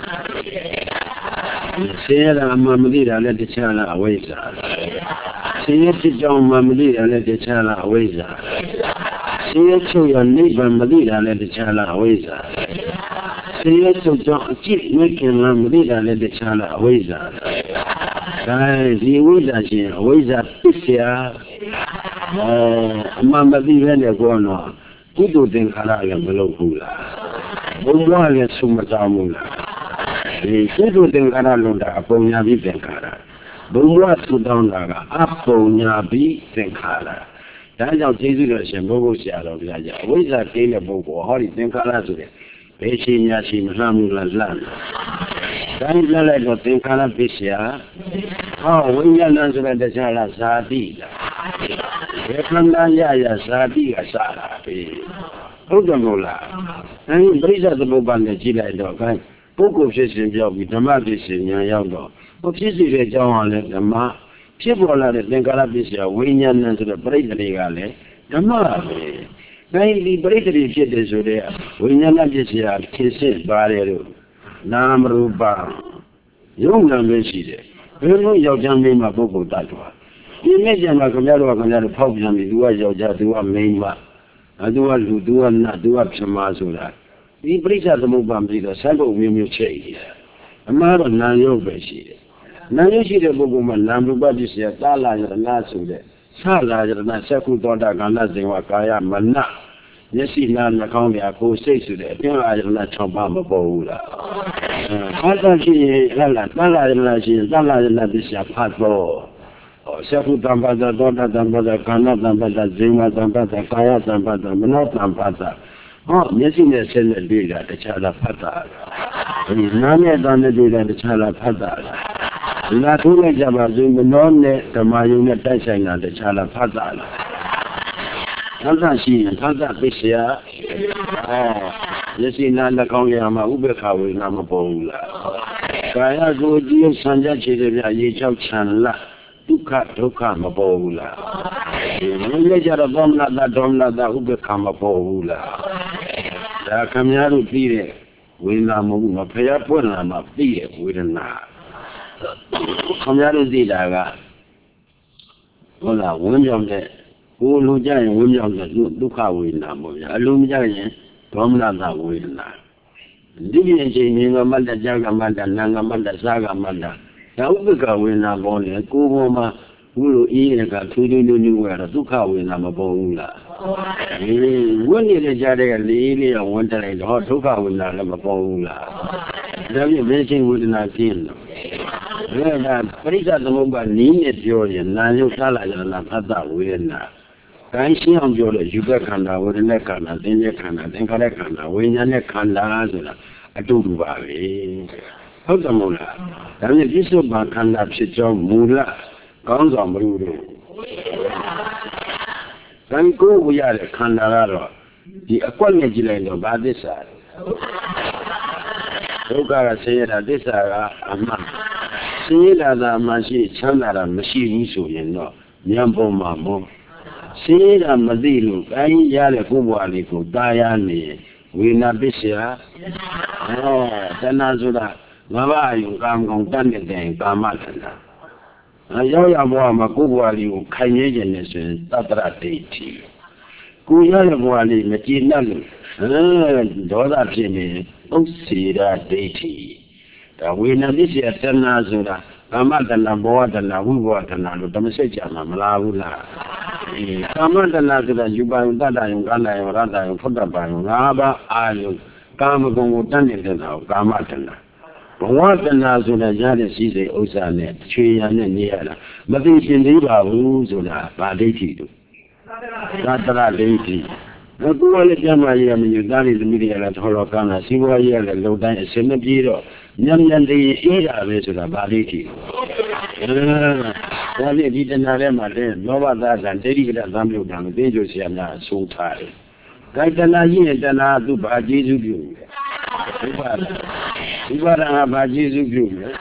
ဆင်းရဲတာအမှန်မသိတာလည်းတခြားလားအဝိဇ္ဇာဆင်းရဲဖြစ်ကြောင်းမှမသိတာလည်းတခြားလားအဝိဇ္ဇာဆင်းရဲချုပ်ရနိဗ္ဗာန်မသိတာလည်းတခြားလားအဝိဇ္ဇာဆင်းရဲချုပ်ကြောင်းအကြည့်မခင်လားမသိတာလည်းတခြားလားအဝိဇ္ဇာဒါဒီဝိဇ္ဇာရှင်အဝိဇ္ဇာပစ္စယအဲအမှန်မသိဘဲနဲ့ကောတော့ကုသိုလ်သင်္ခါရလည်းမလုပ်ဘူးလားဘုံဘဝလည်းဆုံးမကြောင်းဘူးလားဒီကုသိုလ်သင်္ခါရလုံးတာအပုံညာပြီးသင်္ခါရဘုံဘဝသုတောင်းတာကအပုံညာပြီးသင်္ခါရဒါကြောင့်ကျေးဇူးတော်ရှင်ဘုရားဆရာတော်ဘုရားကြီးအဝိဇ္ဇာကိလေပုဂ္ဂိုလ်ဟောဒီသင်္ခါရဆိုတဲ့ဘယ်ရှိညာရှိမလှမ်းဘူးလားလှမ်းတိုင်းလှမ်းလိုက်တော့သင်္ခါရပစ္စယဟောဝိညာဏဆိုတဲ့တရားလားဇာတိလားဘယ်ခန္ဓာရရဇာတိကစားတာပဲဟုတ်တယ်မို့လားအဲဒီပရိစ္ဆေသမုပ္ပါဒ်နဲ့ကြည့်လိုက်တော့ခိုင်းပုဂ္ဂိုလ်ဖြစ်စဉ်ပြောက်ပြီးဓမ္မဖြစ်စဉ်ညာရောက်တော့ဟောဖြစ်စီတဲ့အကြောင်းကလည်းဓမ္မဖြစ်ပေါ်လာတဲ့သင်္ခါရပစ္စယဝိညာဏဆိုတဲ့ပရိစ္ဆေတွေကလည်းဓမ္မပဲအဲဒီပရိစ္ဆေတွေဖြစ်တယ်ဆိုတဲ့ဝိညာဏပစ္စယဖြစ်စစ်ပါတယ်လို့နာမရူပယုံနာပဲရှိတယ်ဘယ်လိုယောက်ျားမင်းမပုဂ္ဂိုလ်တ attva ဒီနေ့ကျမှခင်ဗျားတို့ကခင်ဗျားတို့ဖောက်ပြန်ပြီသူကယောက်ျားသူကမိန်းမအဲသူကလူသူကနတ်သူကပြမဆိုတာဒီပရိစ္ဆေသမုပ္ပါဒ်ပြီးတော့ဆန်းဖို့မျိုးမျိုးချိန်နေတယ်အမှားတော့နာယုတ်ပဲရှိတယ်နာယုတ်ရှိတဲ့ပုဂ္ဂိုလ်မှာနာမရူပပစ္စယသာလာယရဏဆိုတဲ့ဆလာယရဏသက္ကုသောတာကံလဇင်ဝကာယမနမျက်စိနာနှာခေါင်းပြကိုယ်စိတ်ဆိုတဲ့အပြင်အာယရဏ၆ပါးမပေါ်ဘူးလားအဲအဲ့ဒါရှိရင်ဟဲ့လားသာလာယရဏရှိရင်သာလာယရဏပစ္စယဖတ်တော့သက္ကုတံပတ္တသောတာတံပတ္တကာဏတံပတ္တဇိဝတံပတ္တကာယတံပတ္တမနောတံပတ္တဟောမျက်စိနဲ့ဆက်နဲ့တွေ့တာတခြားလားဖတ်တာဒီနားနဲ့တန်နဲ့တွေ့တာတခြားလားဖတ်တာလာထိုးလိုက်ကြပါစို့မနောနဲ့ဓမ္မယုံနဲ့တိုက်ဆိုင်တာတခြားလားဖတ်တာလားသစ္စာရှိရင်သစ္စာပစ္စယအဲမျက်စိနားနှာခေါင်းရမှာဥပ္ပခဝေဒနာမပေါ်ဘူးလားကာယကိုကြည့်ဆံကြခြေတွေပြရေချောက်ချန်လားဒုက္ခဒုက္ခမပေါ်ဘူးလားဒီလိုကြတော့ဒေါမနတာဒေါမနတာဥပ္ပခမပေါ်ဘူးလားဒါခမများတို့သိတဲ့ဝေဒနာမဟုတ်ဘူးမဖျားပွင့်လာမှသိတဲ့ဝေဒနာခမများတို့သိတာကဟုတ်လားဝင်းကြောင့်တဲ့ကိုလူကြရင်ဝင်းကြောင့်တဲ့ဒုက္ခဝေဒနာပေါ့ဗျာအလုံးမကြရင်ဒေါမနတာဝေဒနာဒီပြင်ချိန်ငင်ကမတ္တကြာကမတ္တနာကမတ္တစာကမတ္တဒါဥပ္ပကဝေဒနာပေါ်နေကိုယ်ပေါ်မှာဘူးလို့အေးရကထူးထူးထူးထူးရတော့ဒုက္ခဝေဒနာမပေါ်ဘူးလားအေးဝင်းနေတဲ့ကြားတဲ့ကလေးလေးကဝန်းတက်လိုက်တော့ဒုက္ခဝေဒနာလည်းမပေါ်ဘူးလားဒါပြင်မင်းချင်းဝေဒနာကျင်းတော့ဒါကပရိစ္ဆသမုပ္ပါနီးနဲ့ပြောရင်နာယုတ်သလာယနာဖတ်တာဝေဒနာကိုင်းရှင်းအောင်ပြောလို့ယူဘခန္ဓာဝေဒနာခန္ဓာသင်္ကြန်ခန္ဓာသင်္ခါရခန္ဓာဝိညာဉ်နဲ့ခန္ဓာဆိုတာအတူတူပါပဲဟုတ်တယ်မို့လားဒါပြင်ပြစ္ဆုတ်ပန်ခန္ဓာဖြစ်ကြောင်းမူလကောင်းဆောင်မလို့တော့တန်ကိုဝရတဲ့ခန္ဓာကတော့ဒီအကွက်နဲ့ကြည့်လိုက်တော့ဘာသစ္စာဒုက္ခကဆင်းရဲတာသစ္စာကအမှန်ဆင်းရဲတာသာမရှိချမ်းသာတာမရှိဘူးဆိုရင်တော့ဉာဏ်ပေါ်မှာမို့ဆင်းရဲတာမသိလို့ကိုင်းရတဲ့ကိုယ်ဘဝလေးကိုတာယာနေဝေနာပစ္စယဟောတဏှာဆိုတာငါးပါးယုံကာမဂုဏ်တတ်တဲ့ကာမတဏှာအရောက်ရဘဝမှာကိုယ်ဘဝလေးကိုခိုင်ရဲခြင်းနဲ့ဆိုရင်သတ္တရဒိဋ္ဌိကိုရတဲ့ဘဝလေးမကြည်နှက်လို့အဲဒေါသဖြစ်နေဥစ္စေရဒိဋ္ဌိဒါဝေနာပစ္စယတဏှာဆိုတာကာမတဏှာဘောဝတဏှာဝိဘောတဏှာလို့ဓမ္မစိတ်ကြမှာမလားဘူးလားကာမတဏှာဆိုတာယူပါယုတတ္တယုကာဏယုရတ္တယုဖုတ္တပယုငါးပါးအာယုကာမဂုဏ်ကိုတတ်နေတဲ့တာကိုကာမတဏှာဘဝတဏှာဆိုတာရတဲ့ရှိစိတ်ဥစ္စာနဲ့ချွေရနဲ့နေရတာမသိရှင်သေးပါဘူးဆိုတာဗာဒိဋ္ဌိတို့သတ္တရဒိဋ္ဌိအခုလည်းကျမ်းမာရေးမညူသားလေးသမီးတွေကလည်းထော်တော်ကောင်းတာစီးပွားရေးလည်းလုံတိုင်းအစင်မပြေတော့ညံ့ညံ့တည်းအေးတာပဲဆိုတာဗာဒိဋ္ဌိဒါနဲ့ဒီတဏှာထဲမှာလည်းလောဘသာသံဒိဋ္ဌိကတသံမြုပ်တာကိုသိကြဆရာများအဆုံးထားတယ်။ဒါတဏှာကြီးနဲ့တဏှာသူ့ဘာကျေးဇူးပြုလဲ။ဒီပါဒီပါရဟာဘာကျေးဇူးပြုလဲ။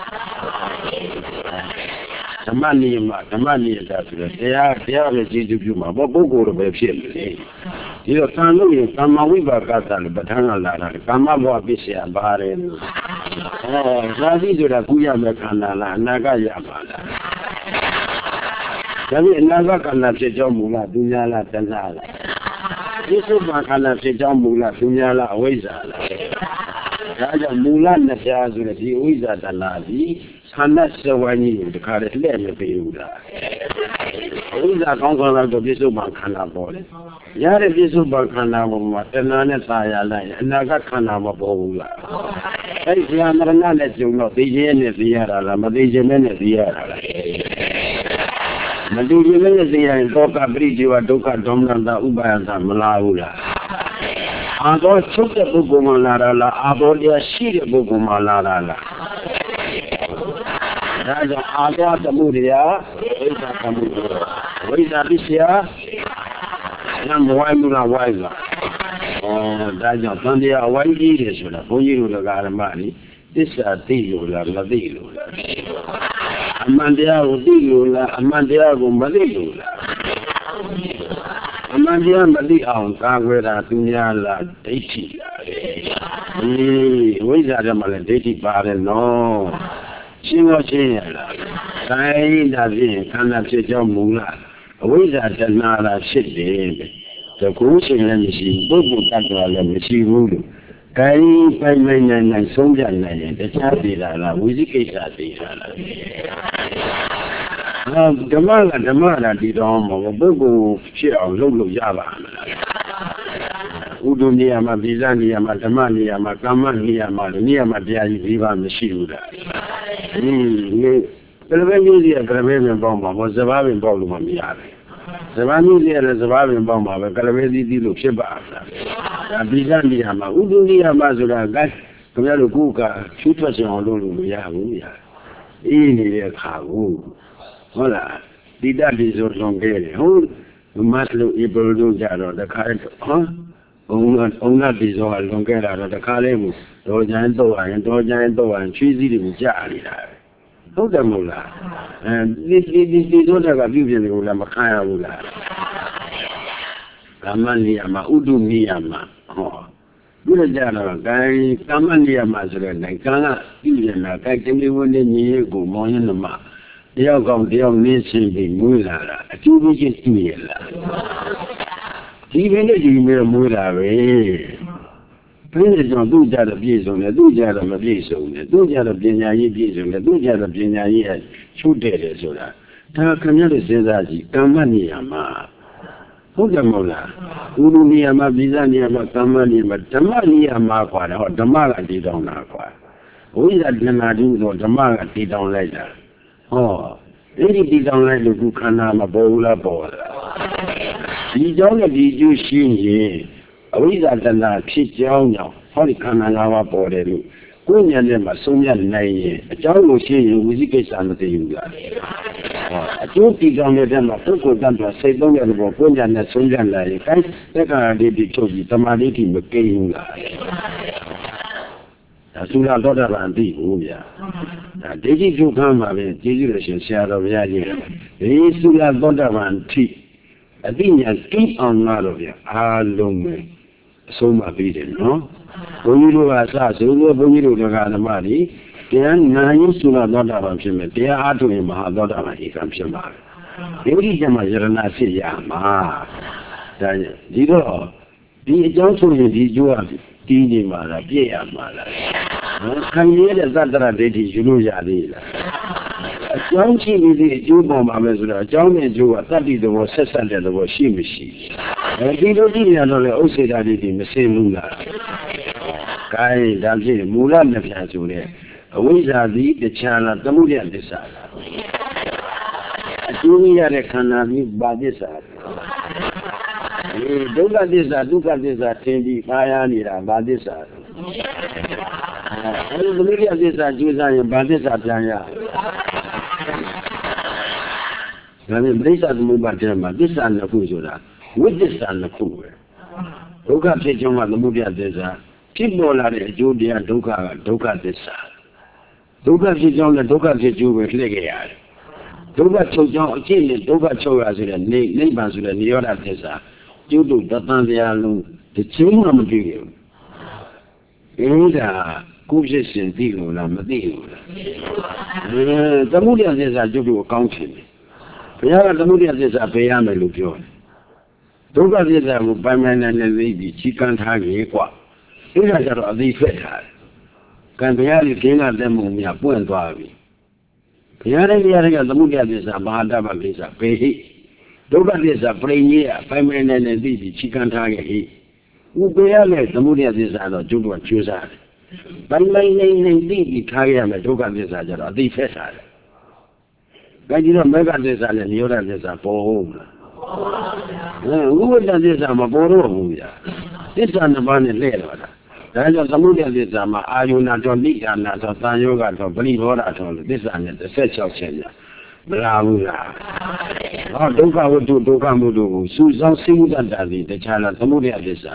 ဓမ္မနိယမဓမ္မနိယတာဆိုတော့တရားတရားပဲကျေးဇူးပြုမှာပေါ့ပုဂ္ဂိုလ်တော့ပဲဖြစ်လေ။ဒီတော့သံလို့ရင်ကာမဝိပါကသလည်းပဋ္ဌာန်းကလာတာကာမဘဝပစ္စယပါတယ်။အဲဇာတိဆိုတာကုရမဲ့ခန္ဓာလားအနာဂတ်ရပါလား။ဒါပြီးအနာဂတ်ခန္ဓာဖြစ်ကြောင်းမူလားဒုညာလားတဏှာလားပြစ္ဆုတ်ပန်ခန္ဓာဖြစ်ကြောင်းမူလားဒုညာလားအဝိဇ္ဇာလားဒါကြောင့်မူလနှစ်ဖြာဆိုတဲ့ဒီအဝိဇ္ဇာတဏှာဒီခန္ဓာစဝိုင်းကြီးကိုတခါတည်းလှည့်မပေးဘူးလားအဝိဇ္ဇာကောင်းကောင်းတော့ပြစ္ဆုတ်ပန်ခန္ဓာပေါ်တယ်ရတဲ့ပြစ္ဆုတ်ပန်ခန္ဓာပေါ်မှာတဏှာနဲ့သာယာလိုက်အနာဂတ်ခန္ဓာမပေါ်ဘူးလားအဲ့ဒီဇာမရဏနဲ့ကျုံတော့သိခြင်းနဲ့သိရတာလားမသိခြင်းနဲ့သိရတာလားမတူခြင်းနဲ့သိရရင်သောကပရိဒီဝဒုက္ခဒေါမနတာဥပါယတာမလာဘူးလားအာသောချုပ်တဲ့ပုဂ္ဂိုလ်မှလာတာလားအာသောတရားရှိတဲ့ပုဂ္ဂိုလ်မှလာတာလားဒါကြောင့်အာသောတမှုတရားဝိသတမှုဝိသပစ္စယနမဝိုင်းမလားဝိုင်းလားအဲဒါကြောင့်သံတရားဝိုင်းကြီးတယ်ဆိုတာဘုန်းကြီးတို့ကဓမ္မလေးသစ္စာသိလို့လားမသိလို့လားအမှန်တရားကိုသိလို့လားအမှန်တရားကိုမသိလို့လားအမှန်တရားမသိအောင်ကာကွယ်တာသူများလားဒိဋ္ဌိလားအေးဝိဇ္ဇာထဲမှာလည်းဒိဋ္ဌိပါတယ်နော်ရှင်းတော့ရှင်းရလားတိုင်းဒါဖြင့်ခန္ဓာဖြစ်ကြောင်းမူလားအဝိဇ္ဇာတဏှာလားဖြစ်တယ်တကူရှင်လည်းမရှိပုဂ္ဂိုလ်တ attva လည်းမရှိဘူးလို့ကိုင်းပိုင်နိုင်နိုင်နိုင်ဆုံးပြနိုင်ရင်တခြားသေးတာလားဝိသိကိစ္စသေးတာလားအာဓမ္မကဓမ္မလားဒီတော့မဟုတ်ပုဂ္ဂိုလ်ဖြစ်အောင်လုပ်လို့ရပါမလားဥဒ္ဓနေရာမှာပိဇာနေရာမှာဓမ္မနေရာမှာကမ္မနေရာမှာလည်းနေရာမှာတရားကြီး၄ပါးမရှိဘူးလားအင်းဒီကလပဲမျိုးစီကကလပဲပင်ပေါင်းမှာဘောစဘာပင်ပေါက်လို့မရဘူးစဘာမျိုးစီကလည်းစဘာပင်ပေါင်းမှာပဲကလပဲသီးသီးလို့ဖြစ်ပါလားဒါပိဇာနေရာမှာဥဒ္ဓနေရာမှာဆိုတာကခင်ဗျားတို့ကိုယ်ကချူးထွက်အောင်လုပ်လို့မရဘူးညာအေးနေတဲ့အခါကိုဟုတ်လားဒီတတ်ဒီဆိုလွန်ခဲ့တယ်ဟုတ်မတ်လို့ဧပြီလို့ကြတော့တခါဟမ်ဘုံကအုံနာဒီဆိုကလွန်ခဲ့တာတော့တခါလေးကိုတော်ကြမ်းတော့ရင်တော်ကြမ်းတော့ရင်ချွေးစည်းတွေကြာနေတာဟုတ်တယ်မို့လားအဲဒီဒီဒီဆိုတဲ့ကပြုပြင်တယ်ကိုလည်းမခံရဘူးလားကမ္မနိယမှာဥဒ္ဓနိယမှာဟောဒီလိုကြတော့ကံကမ္မနိယမှာဆိုတဲ့နိုင်ငံကပြုပြင်တာကဲတမီဝင်းနေမြေကိုမောင်းရင်မှာတရားကောင်းတရားနင်းချင်းပြီးမွေးလာတာအကျိုးပေးခြင်းသိရလားဒီဘင်းနဲ့ဒီမျိုးမွေးလာပဲဘင်းနဲ့ကြောင့်သူ့ကြတော့ပြည့်စုံတယ်သူ့ကြတော့မပြည့်စုံတယ်သူ့ကြတော့ပညာရေးပြည့်စုံတယ်သူ့ကြတော့ပညာရေးအချို့တဲ့တယ်ဆိုတာဒါခင်ဗျားတို့စဉ်းစားကြည့်ကမ္မနေရာမှာဟုတ်တယ်မဟုတ်လားကုလူနေရာမှာပြည်စနေရာမှာကမ္မနေရာမှာဓမ္မနေရာမှာခွာတယ်ဟောဓမ္မကတည်တောင်းတာခွာဝိဇ္ဇာတဏှာတုဆိုဓမ္မကတည်တောင်းလိုက်တာဟောအဲ့ဒီတည်တောင်းလိုက်လို့ခုခန္ဓာမပေါ်ဘူးလားပေါ်လားဒီကြောင့်လည်းဒီကျိုးရှိရင်အဝိဇ္ဇာတဏှာဖြစ်ကြောင်းကြောင့်ဟောဒီခန္ဓာ၅ပါးပေါ်တယ်လို့ကိုယ်ဉာဏ်နဲ့မှဆုံးဖြတ်နိုင်ရင်အကြောင်းကိုရှင်းရင်ဝိသိကိစ္စမသိဘူးလားအကျိုးတည်တောင်းတဲ့မှာပုဂ္ဂိုလ်တ attva စိတ်သုံးတဲ့ဘောကိုယ်ဉာဏ်နဲ့ဆုံးဖြတ်နိုင်ရင်တိုင်းသက္ကာရိတိချုပ်ပြီးတမာတိတိမကိန်းဘူးလားဒါသုလာသောတာပန်သိဘူးဗျာဒါဒိဋ္ဌိဒုက္ခမှာပဲကျေးဇူးတော်ရှင်ဆရာတော်ဘုရားကြီးဒီသုလာသောတာပန်ထိအတိညာကိန်းအောင်လာတော့ဗျာအားလုံးပဲအဆုံးမပြီးတယ်နော်ဘုန်းကြီးတို့ကစဆိုလို့ဘုန်းကြီးတို့ကဓမ္မတွေတရားနာရင်သုလာသောတာပန်ဖြစ်မယ်တရားအားထုတ်ရင်မဟာသောတာပန်ဧကံဖြစ်မှာဒီလိုကျမှယရဏဖြစ်ရမှာဒါဒီတော့ဒီအကြောင်းဆိုရင်ဒီကျိုးကတီးနေမှာလားပြည့်ရမှာလားခံရတဲ့သတ္တရဒိဋ္ဌိယူလို့ရသေးလားအကြောင်းရှိနေတဲ့အကျိုးပေါ်မှာပဲဆိုတော့အကြောင်းနဲ့အကျိုးကတတ္တိသဘောဆက်ဆက်တဲ့သဘောရှိမရှိအဲဒီလိုကြည့်ရတော့လေဥစ္စေတာဒိဋ္ဌိမစင်ဘူးလားကဲဒါဖြင့်မူလနှစ်ဖြာဆိုတဲ့အဝိဇ္ဇာသည်တခြားလားသမုဒယသစ္စာလားအကျိုးရတဲ့ခန္ဓာကြီးဘာသစ္စာဒုက္ခသစ္စာဒုက္ခသစ္စာသင်ပြီးပါရနေတာဘာသစ္စာအဲဒီသမုဒယသစ္စာကျူးစားရင်ဘာသစ္စာပြန်ရဒါနဲ့ပြိဿသမုပ္ပါဒ်မှာသစ္စာနှစ်ခုဆိုတာဝိသစ္စာနှစ်ခုပဲဒုက္ခဖြစ်ကြောင်းကသမုဒယသစ္စာဖြစ်ပေါ်လာတဲ့အကျိုးတရားဒုက္ခကဒုက္ခသစ္စာဒုက္ခဖြစ်ကြောင်းနဲ့ဒုက္ခဖြစ်ကျိုးပဲလှည့်ခဲ့ရတယ်ဒုက္ခချုပ်ကြောင်းအကျင့်နဲ့ဒုက္ခချုပ်ရဆိုတဲ့နေနိဗ္ဗာန်ဆိုတဲ့နိရောဓသစ္စာကျုပ်တို့တသံတရားလုံးတစ်ချိန်မှမတွေ့ဘူးအင်းဒါကိုဖြစ်ရှင်သိလို့လားမသိဘူးလားအဲသမုဒယသစ္စာကျုပ်တို့အကောင်းချင်တယ်ဘုရားကသမုဒယသစ္စာပေးရမယ်လို့ပြောတယ်ဒုက္ခသစ္စာကိုပိုင်ပိုင်နိုင်နိုင်သိပြီးချီးကမ်းထားကြီးกว่าအဲ့ဒါကြတော့အသိဖက်ထားတယ်ကံဘုရားကြီးခင်းကသက်မှုများပွင့်သွားပြီဘုရားရဲ့တရားတွေကသမုဒယသစ္စာဘာတပ္ပသစ္စာပေဟိဒုက္ခသစ္စာပြိညေအပိုင်ပိုင်နိုင်နိုင်သိပြီးချီးကမ်းထားခဲ့ဟိဥပေရနဲ့သမုဒယသစ္စာတော့ကျုပ်တို့ကကျိုးစားတယ်ပိုင်ပိုင်နိုင်နိုင်သိပြီးထားခဲ့ရမယ်ဒုက္ခသစ္စာကြတော့အသိဖက်ထားတယ်ဒါကြည့်တော့မေဃသစ္စာနဲ့နိရောဓသစ္စာပေါ်ဟုတ်မလားဟဲ့ဥပဒသစ္စာမပေါ်တော့ဘူးဗျာသစ္စာနှစ်ပါးနဲ့လှည့်တော့တာဒါကြောင့်သမုဒယသစ္စာမှာအာယုဏတော်နိဒာနာတော်သံယောဂတော်ပရိဘောဓတော်လို့သစ္စာနဲ့တစ်ဆက်၆ချက်ညမလားဘူးလားဟောဒုက္ခဝတ္ထုဒုက္ခမှုတို့ကိုစူဆောင်းစိမှုတတ်တာစီတခြားလားသမုဒယသစ္စာ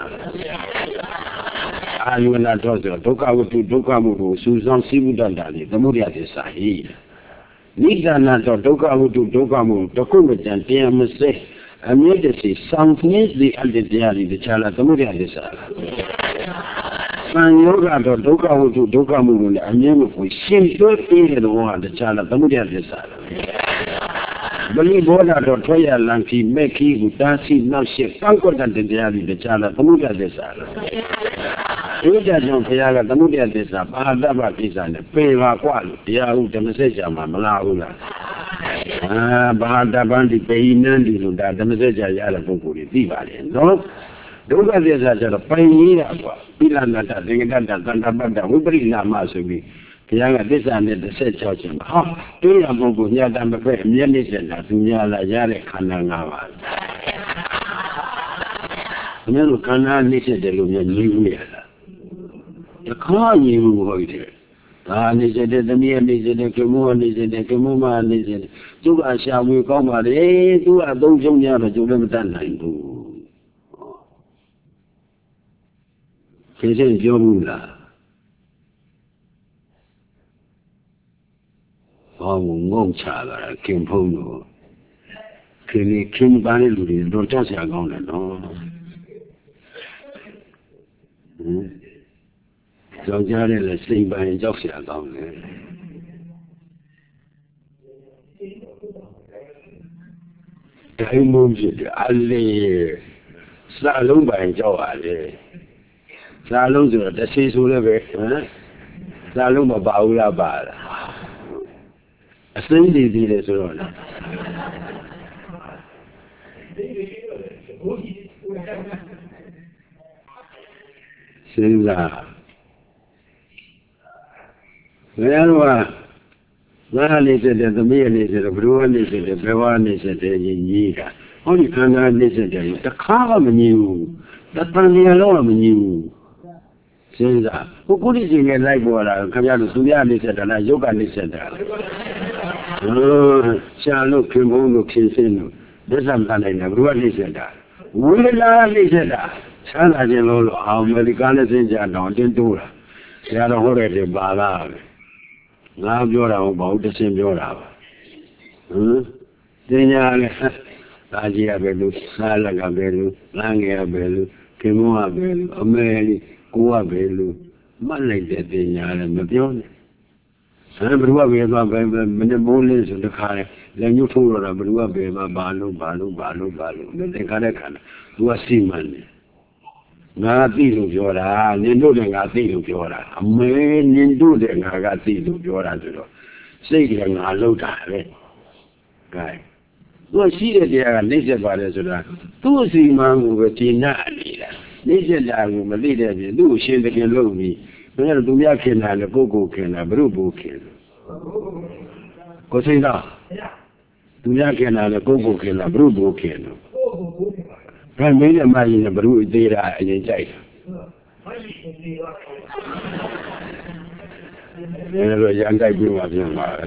အာယုဏတော်ဆိုဒုက္ခဝတ္ထုဒုက္ခမှုကိုစူဆောင်းစိမှုတတ်တာစီသမုဒယသစ္စာဟိနိဒာနာတော်ဒုက္ခဝတ္ထုဒုက္ခမှုတခုမကြံတရားမစဲအမြဲတစေဆောင်နှင်းစီအတ္တတရားတွေတခြားလားသမုဒယသစ္စာလားသံယောဂတော့ဒုက္ခဝတ္ထုဒုက္ခမှုတွေလည်းအမြဲမပွင့်ရှင်းသွေးပြီးတဲ့ဘောကတခြားလားသမုဒယသစ္စာလားဘလိဘောဓတော့ထွက်ရလံခီမဲ့ခီကိုတားဆီနောက်ရှက်ကောက်ကွက်တဲ့တရားတွေတခြားလားသမုဒယသစ္စာလားဒီကြကြောင့်ဘုရားကသမုဒယသစ္စာပါဠိပ္ပကိစ္စနဲ့ပေပါกว่าလို့တရားဥဓမ္မစကြာမှာမလားဘူးလားအာဘာတပန်းဒီပေနန်းဒီလို့ဒါဓမ္မစကြာရတဲ့ပုဂ္ဂိုလ်တွေသိပါလေနော်ဒုက္ခသစ္စာကျတော့ပိုင်ရတာကွာပိလနာတသင်္ကတတသန္တပတ္တဝိပရိနာမဆိုပြီးဘုရားကသစ္စာနဲ့တစ်ဆက်၆ချက်ဟောတွေးရပုဂ္ဂိုလ်ညတာမဖက်အမျက်နှိမ့်ဆက်တာသူများလာရတဲ့ခန္ဓာ၅ပါးဘယ်လိုခန္ဓာနှိမ့်ဆက်တယ်လို့များညီးရလားတခါညီးဘူးဟုတ်တယ်ဒါနှိမ့်ဆက်တဲ့သမီးနှိမ့်ဆက်တဲ့ကမောနှိမ့်ဆက်တဲ့ကမောမနှိမ့်ဆက်တဲ့သူကအရှာဝေကောင်းပါလေသူကအသုံးချုံရတော့ကျုပ်လည်းမတတ်နိုင်ဘူးခေစင်ပြောဘူးလားဟောငုံချလာခင်ဖုံးလို့ခင်လေးခင်ပါတဲ့လူတွေတော့ကြောက်စရာကောင်းတယ်နော်ဟမ်ကြောက်ကြတဲ့လေစိတ်ပိုင်းကြောက်စရာကောင်းတယ် Cái môn gì anh đi xa lông bài cho à đi xa lông rồi đã xí xuống lên về xa lông mà bảo ra bà sinh đi đi lên rồi sinh ra người ăn qua Nah, ni sedih, tapi ni sedih, beruan ni sedih, beruan ni sedih, ni kan. Oh, ni kan ni sedih, tak kau menyiu, tak pandai lalu menyiu. Sehingga, aku ni sini lagi boleh, kerja tu dia ni sedih, lah yoga ni sedih. Oh, siapa kemau nak kisah, desam tanah ni beruan ni sedih, wujudlah ni sedih. Sana je lalu, Amerika ni sedih, nanti tu lah. Siapa orang dia bala. Ngah biora orang bau desin biora, hmm, dunia ni, kaji abelu, salah abelu, langit abelu, kemu abelu, ameli, kuah abelu, mana itu dunia ni, macam ni. Saya berubah berubah berubah, mana boleh sudah kaya, lagi tu orang berubah berubah, balu balu balu balu, mana kaya kaya, dua siman ni. Ngati lu biora, nindu de ngati lu biora. Ame nindu de ngati lu biora tu. Sei de ngalu dah le. Kai. Tu si de dia ni se ba le sudah. Tu si mang u ti na ni la. Ni se la u ma li de bi, tu shin de ken lo bi. Mana tu ya ken na le ko ko ken na, bru bu ken. Ko sei da. Tu ya ken na le ko ko ken na, bru bu ken. Kan mấy năm nay là bự đi ra như vậy, nên rồi anh đây bị mất nhưng mà,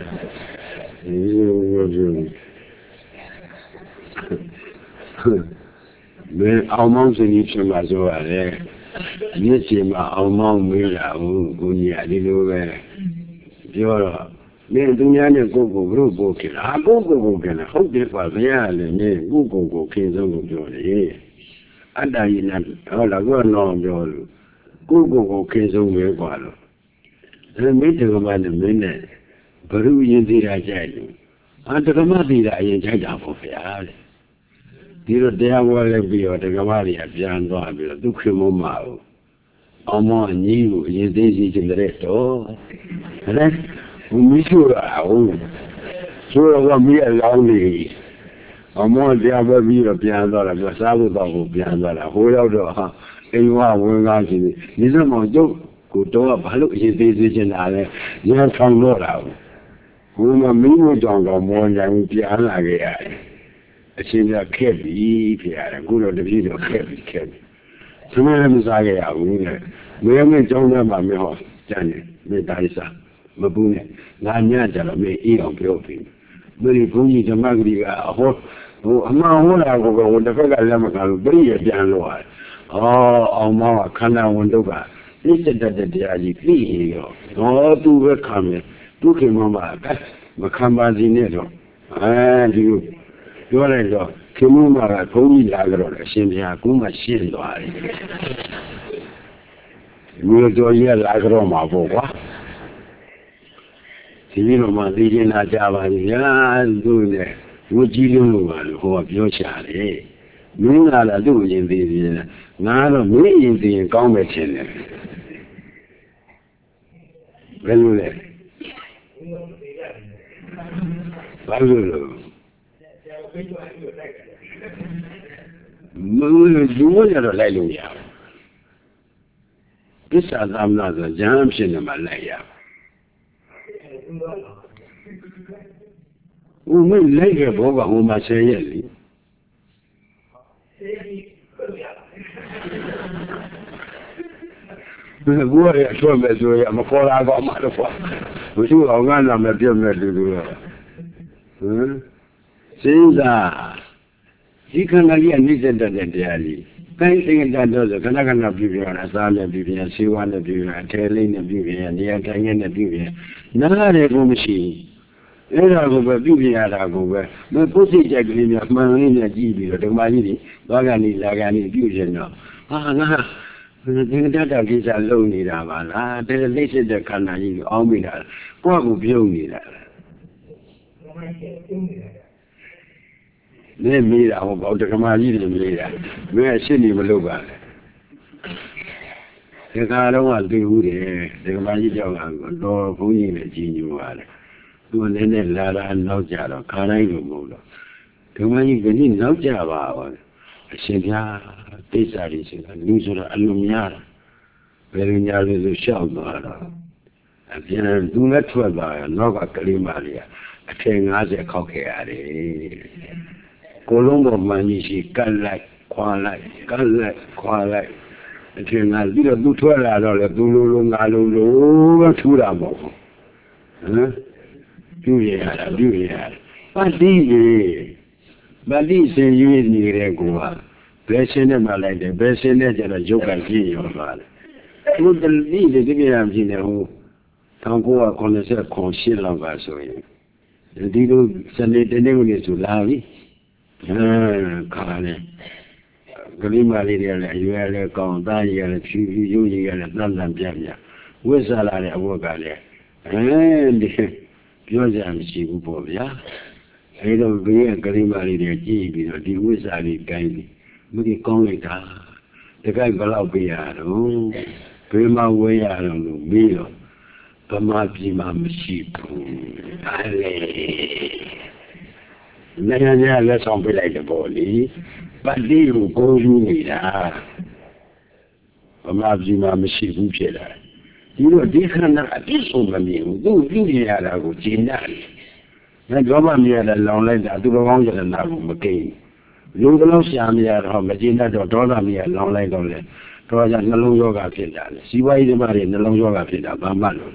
mình ông mong xin đi xem mà rồi đấy, biết gì mà ông mong mới là ông cũng nhà đi đâu về, rồi nên tôi nhớ đến cô cô bố bố kia, à cô cô cô kia là không thể phải cái nhà này nên cô cô cô kia xong rồi rồi, anh đây là ở là có non rồi, cô cô cô kia xong rồi qua rồi, nên mấy thứ mà mình mình này, bố yên đi ra chạy, anh ta mà đi ra yên chạy ra phố phía này, đi rồi đi ăn qua lại bây giờ thì cái mà đi ăn ăn đó bây giờ tôi không muốn máu, ông mà nhiều yên đi gì trên đấy đó, đấy. Mình chưa đâu, chưa có biết lâu đi, ông nói dia bây giờ biến đó là cái sao cũng đâu biến đó là hồi đầu đó ha, cái hoa hoa ngang gì, như thế mà chỗ cụ đó bảo lúc gì đi đi trên này, nhà không lo đâu, hôm mà mình muốn chọn cái món gì biến là cái, xin là khép đi phía này, cụ đó đi đó khép khép, chúng mình làm sao cái à, mình mình mình chọn cái mà mình học, chẳng hạn mình đại sao. Mà bún này, ngàn nhà chả là mấy ý ông biểu tình, bởi vì cũng như trong cái gì cả, họ, họ mà họ là có cái vấn đề cái làm cái bây giờ chẳng rồi, oh, ông mà khán giả vấn đề cả, ít nhất là để gì phí rồi, họ tu cái khám, tu cái mà mà cái mà khám bao nhiêu này rồi, à, thì rồi này rồi, cái mà mà không đi làm rồi, xem ra cũng mà xem rồi, người tôi giờ làm rồi mà vô quá. Thì như mà đi trên là cha bà thì nhá, tôi này, tôi chỉ luôn mà họ biểu trả đấy, mình là là tôi nhìn thấy gì nè, ngã rồi mình nhìn thấy con bé trên này, bên luôn này, bao nhiêu rồi, mình dùng cái đó lại luôn ya, cái sao làm nào rồi, giảm xin mà lại ya. Mình lấy cái bộ vào mà xây dựng bố là cho mẹ rồi mà có là có mà được quá một chút họ ngăn làm mẹ tiêm mẹ được rồi chính ra chỉ cần là cái này sẽ được đấy đi cáiสิ่งนั้นđó là cái nào cái nào bị bệnh là sao là bị bệnh, siêu anh là bị bệnh, thế này là bị bệnh, này cái này là bị bệnh, nào là cũngမရှိအဲ့ဒါကိုပဲပြုပြင်ရတာကိုပဲမပုစိကြက်ကလေးများမှန်ရင်းနဲ့ကြည့်ပြီးတော့ဓမ္မကြီးတွေသွားကနေလာကနေပြုပြင်တော့ဟာငါသင်္ကတတကိစ္စလုံနေတာပါလားတဲ့လိမ့်စစ်တဲ့ခန္ဓာကြီးကိုအောင်းမိတာကိုယ့်ကိုပြုံးနေတာ Ne mira o ba de kama ji de mira me shit ni maလုပ်ပါလေဒီကားလုံးကသိဘူးတယ်ဒီကမကြီးကြောက်ကတော့ဘုန်းကြီးနဲ့ကြီးညိုပါတယ်သူအနေနဲ့လာလာနောက်ကြတော့ခါတိုင်းလိုမဟုတ်တော့ဒီကမကြီးကနေ့နောက်ကြပါပါအရှင်ပြားတိစ္ဆာတွေဆိုတာလူဆိုတာအလုံးများတာဘယ်လိုညာလို့ဆိုရှောက်သွားတော့အပြင်သူနဲ့ထွက်သွားရနောက်ကကလေးမလေးကအထင်၅၀ခောက်ခဲ့ရတယ်ကိုလုံးပေါ်မှန်ကြီးရှိကတ်လိုက်ခွာလိုက်ကတ်လိုက်ခွာလိုက်အထင်ကပြီးတော့သူထွက်လာတော့လေသူလိုလိုငါလိုလိုပဲထူတာမဟုတ်ဘူးဟမ်ပြုရရတာပြုရရတာပါတိရေပါတိစင်ရွေးနေတဲ့ကိုကဘယ်ရှင်းနဲ့မှလိုက်တယ်ဘယ်ရှင်းနဲ့ကျတော့ရုပ်ကပြည့်ရောပါလေသူတတိတွေတကယ်အဖြစ်နေဟို၁၉၉၈လောက်ကဆိုရင်ဒီလိုစနေတနေ့ကနေဆိုလာပြီဟမ်ခါတယ်ကလေးမလေးတွေလည်းအရွယ်လည်းကောင်းသားကြီးလည်းဖြူဖြူရုပ်ကြီးလည်းတန်တန်ပြပြဝိစားလာတဲ့အဝတ်ကလည်းအဲဒီပြောကြမရှိဘူးပေါ့ဗျာအဲတော့ဘေးကကလေးမလေးတွေကြည့်ပြီးတော့ဒီဝိစားလေးကိုင်းပြီးမိကြီးကောင်းလိုက်တာတကိုက်ဘလောက်ပေးရတော့ဘေးမှာဝဲရတော့လို့ပြီးတော့ဗမာပြည်မှာမရှိဘူးအဲလေနိုင်ငံခြားလက်ဆောင်ပေးလိုက်တယ်ပေါ့လေပါတိကိုကိုယူနေတာဗမာပြည်မှာမရှိဘူးဖြစ်လာဒီတော့ဒီခန္ဓာအပြည့်စုံမမြင်ဘူးသူပြုနေရတာကိုကျင့်ရတယ်ငါဘာမှမရတဲ့လောင်လိုက်တာသူတော်ကောင်းရတဲ့နာကိုမကိန်းလူကလေးရှာမရတော့မကျင့်တတ်တော့ဒေါသမရလောင်လိုက်တော့လေတော့ကြနှလုံးယောဂဖြစ်တာလေစီးပွားရေးသမားတွေနှလုံးယောဂဖြစ်တာဘာမှလို့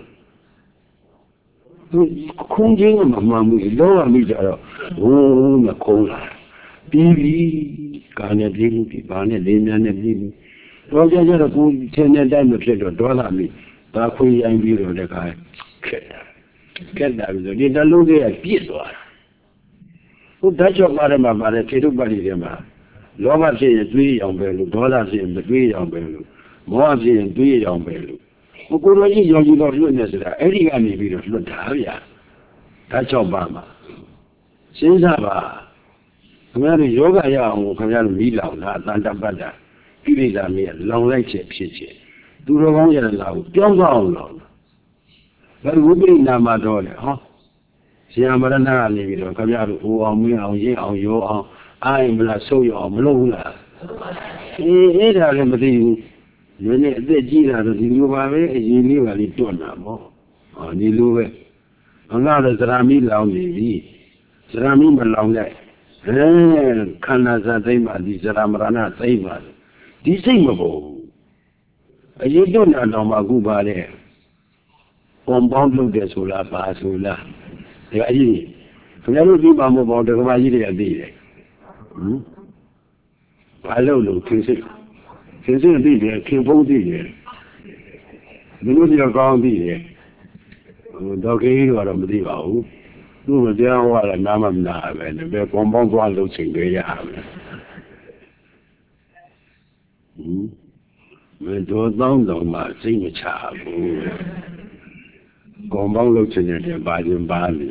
空间嘛嘛没，老啊没着了，哦，那空了，比比，干的比比，干的里面的比比，我家家的工天天在那片着多大米，把灰烟比着这个，看的，看的不是，你那路子也闭着了，我大家嘛的嘛嘛的，铁路把里的嘛，老百姓也对样白路，多大些不对样白路，毛百姓对样白路。我过了一要就到论的是的，哎，你看你比如说他呀，他叫爸妈，身上吧，他们的yoga呀，我看见米老他单单半单，比比咱们老来些脾气，都是往下老标高了，那我比那么多的哈，现在把那那里边看见我昂没昂些昂有昂，哎，没那手摇没弄了，哎哎，他那么的。人家在街上都是六百块，一六百里多呢嘛，啊，你六百，我那的是他没老年的，是他没没老来，哎，看那是怎么的，是他们那怎么的，第什么不？一多呢，老马古巴的，光帮助的出来，把出来，这个一，人家都比帮不帮这个嘛一点点的，嗯，把路路挺深。真正地点挺风地点，你们这个高地点，嗯，到给一个什么地方？如果这样话了，那么难呗，那边光帮光都请给呀呗。嗯，没多当当嘛，这么差不？光帮都请点八斤八厘。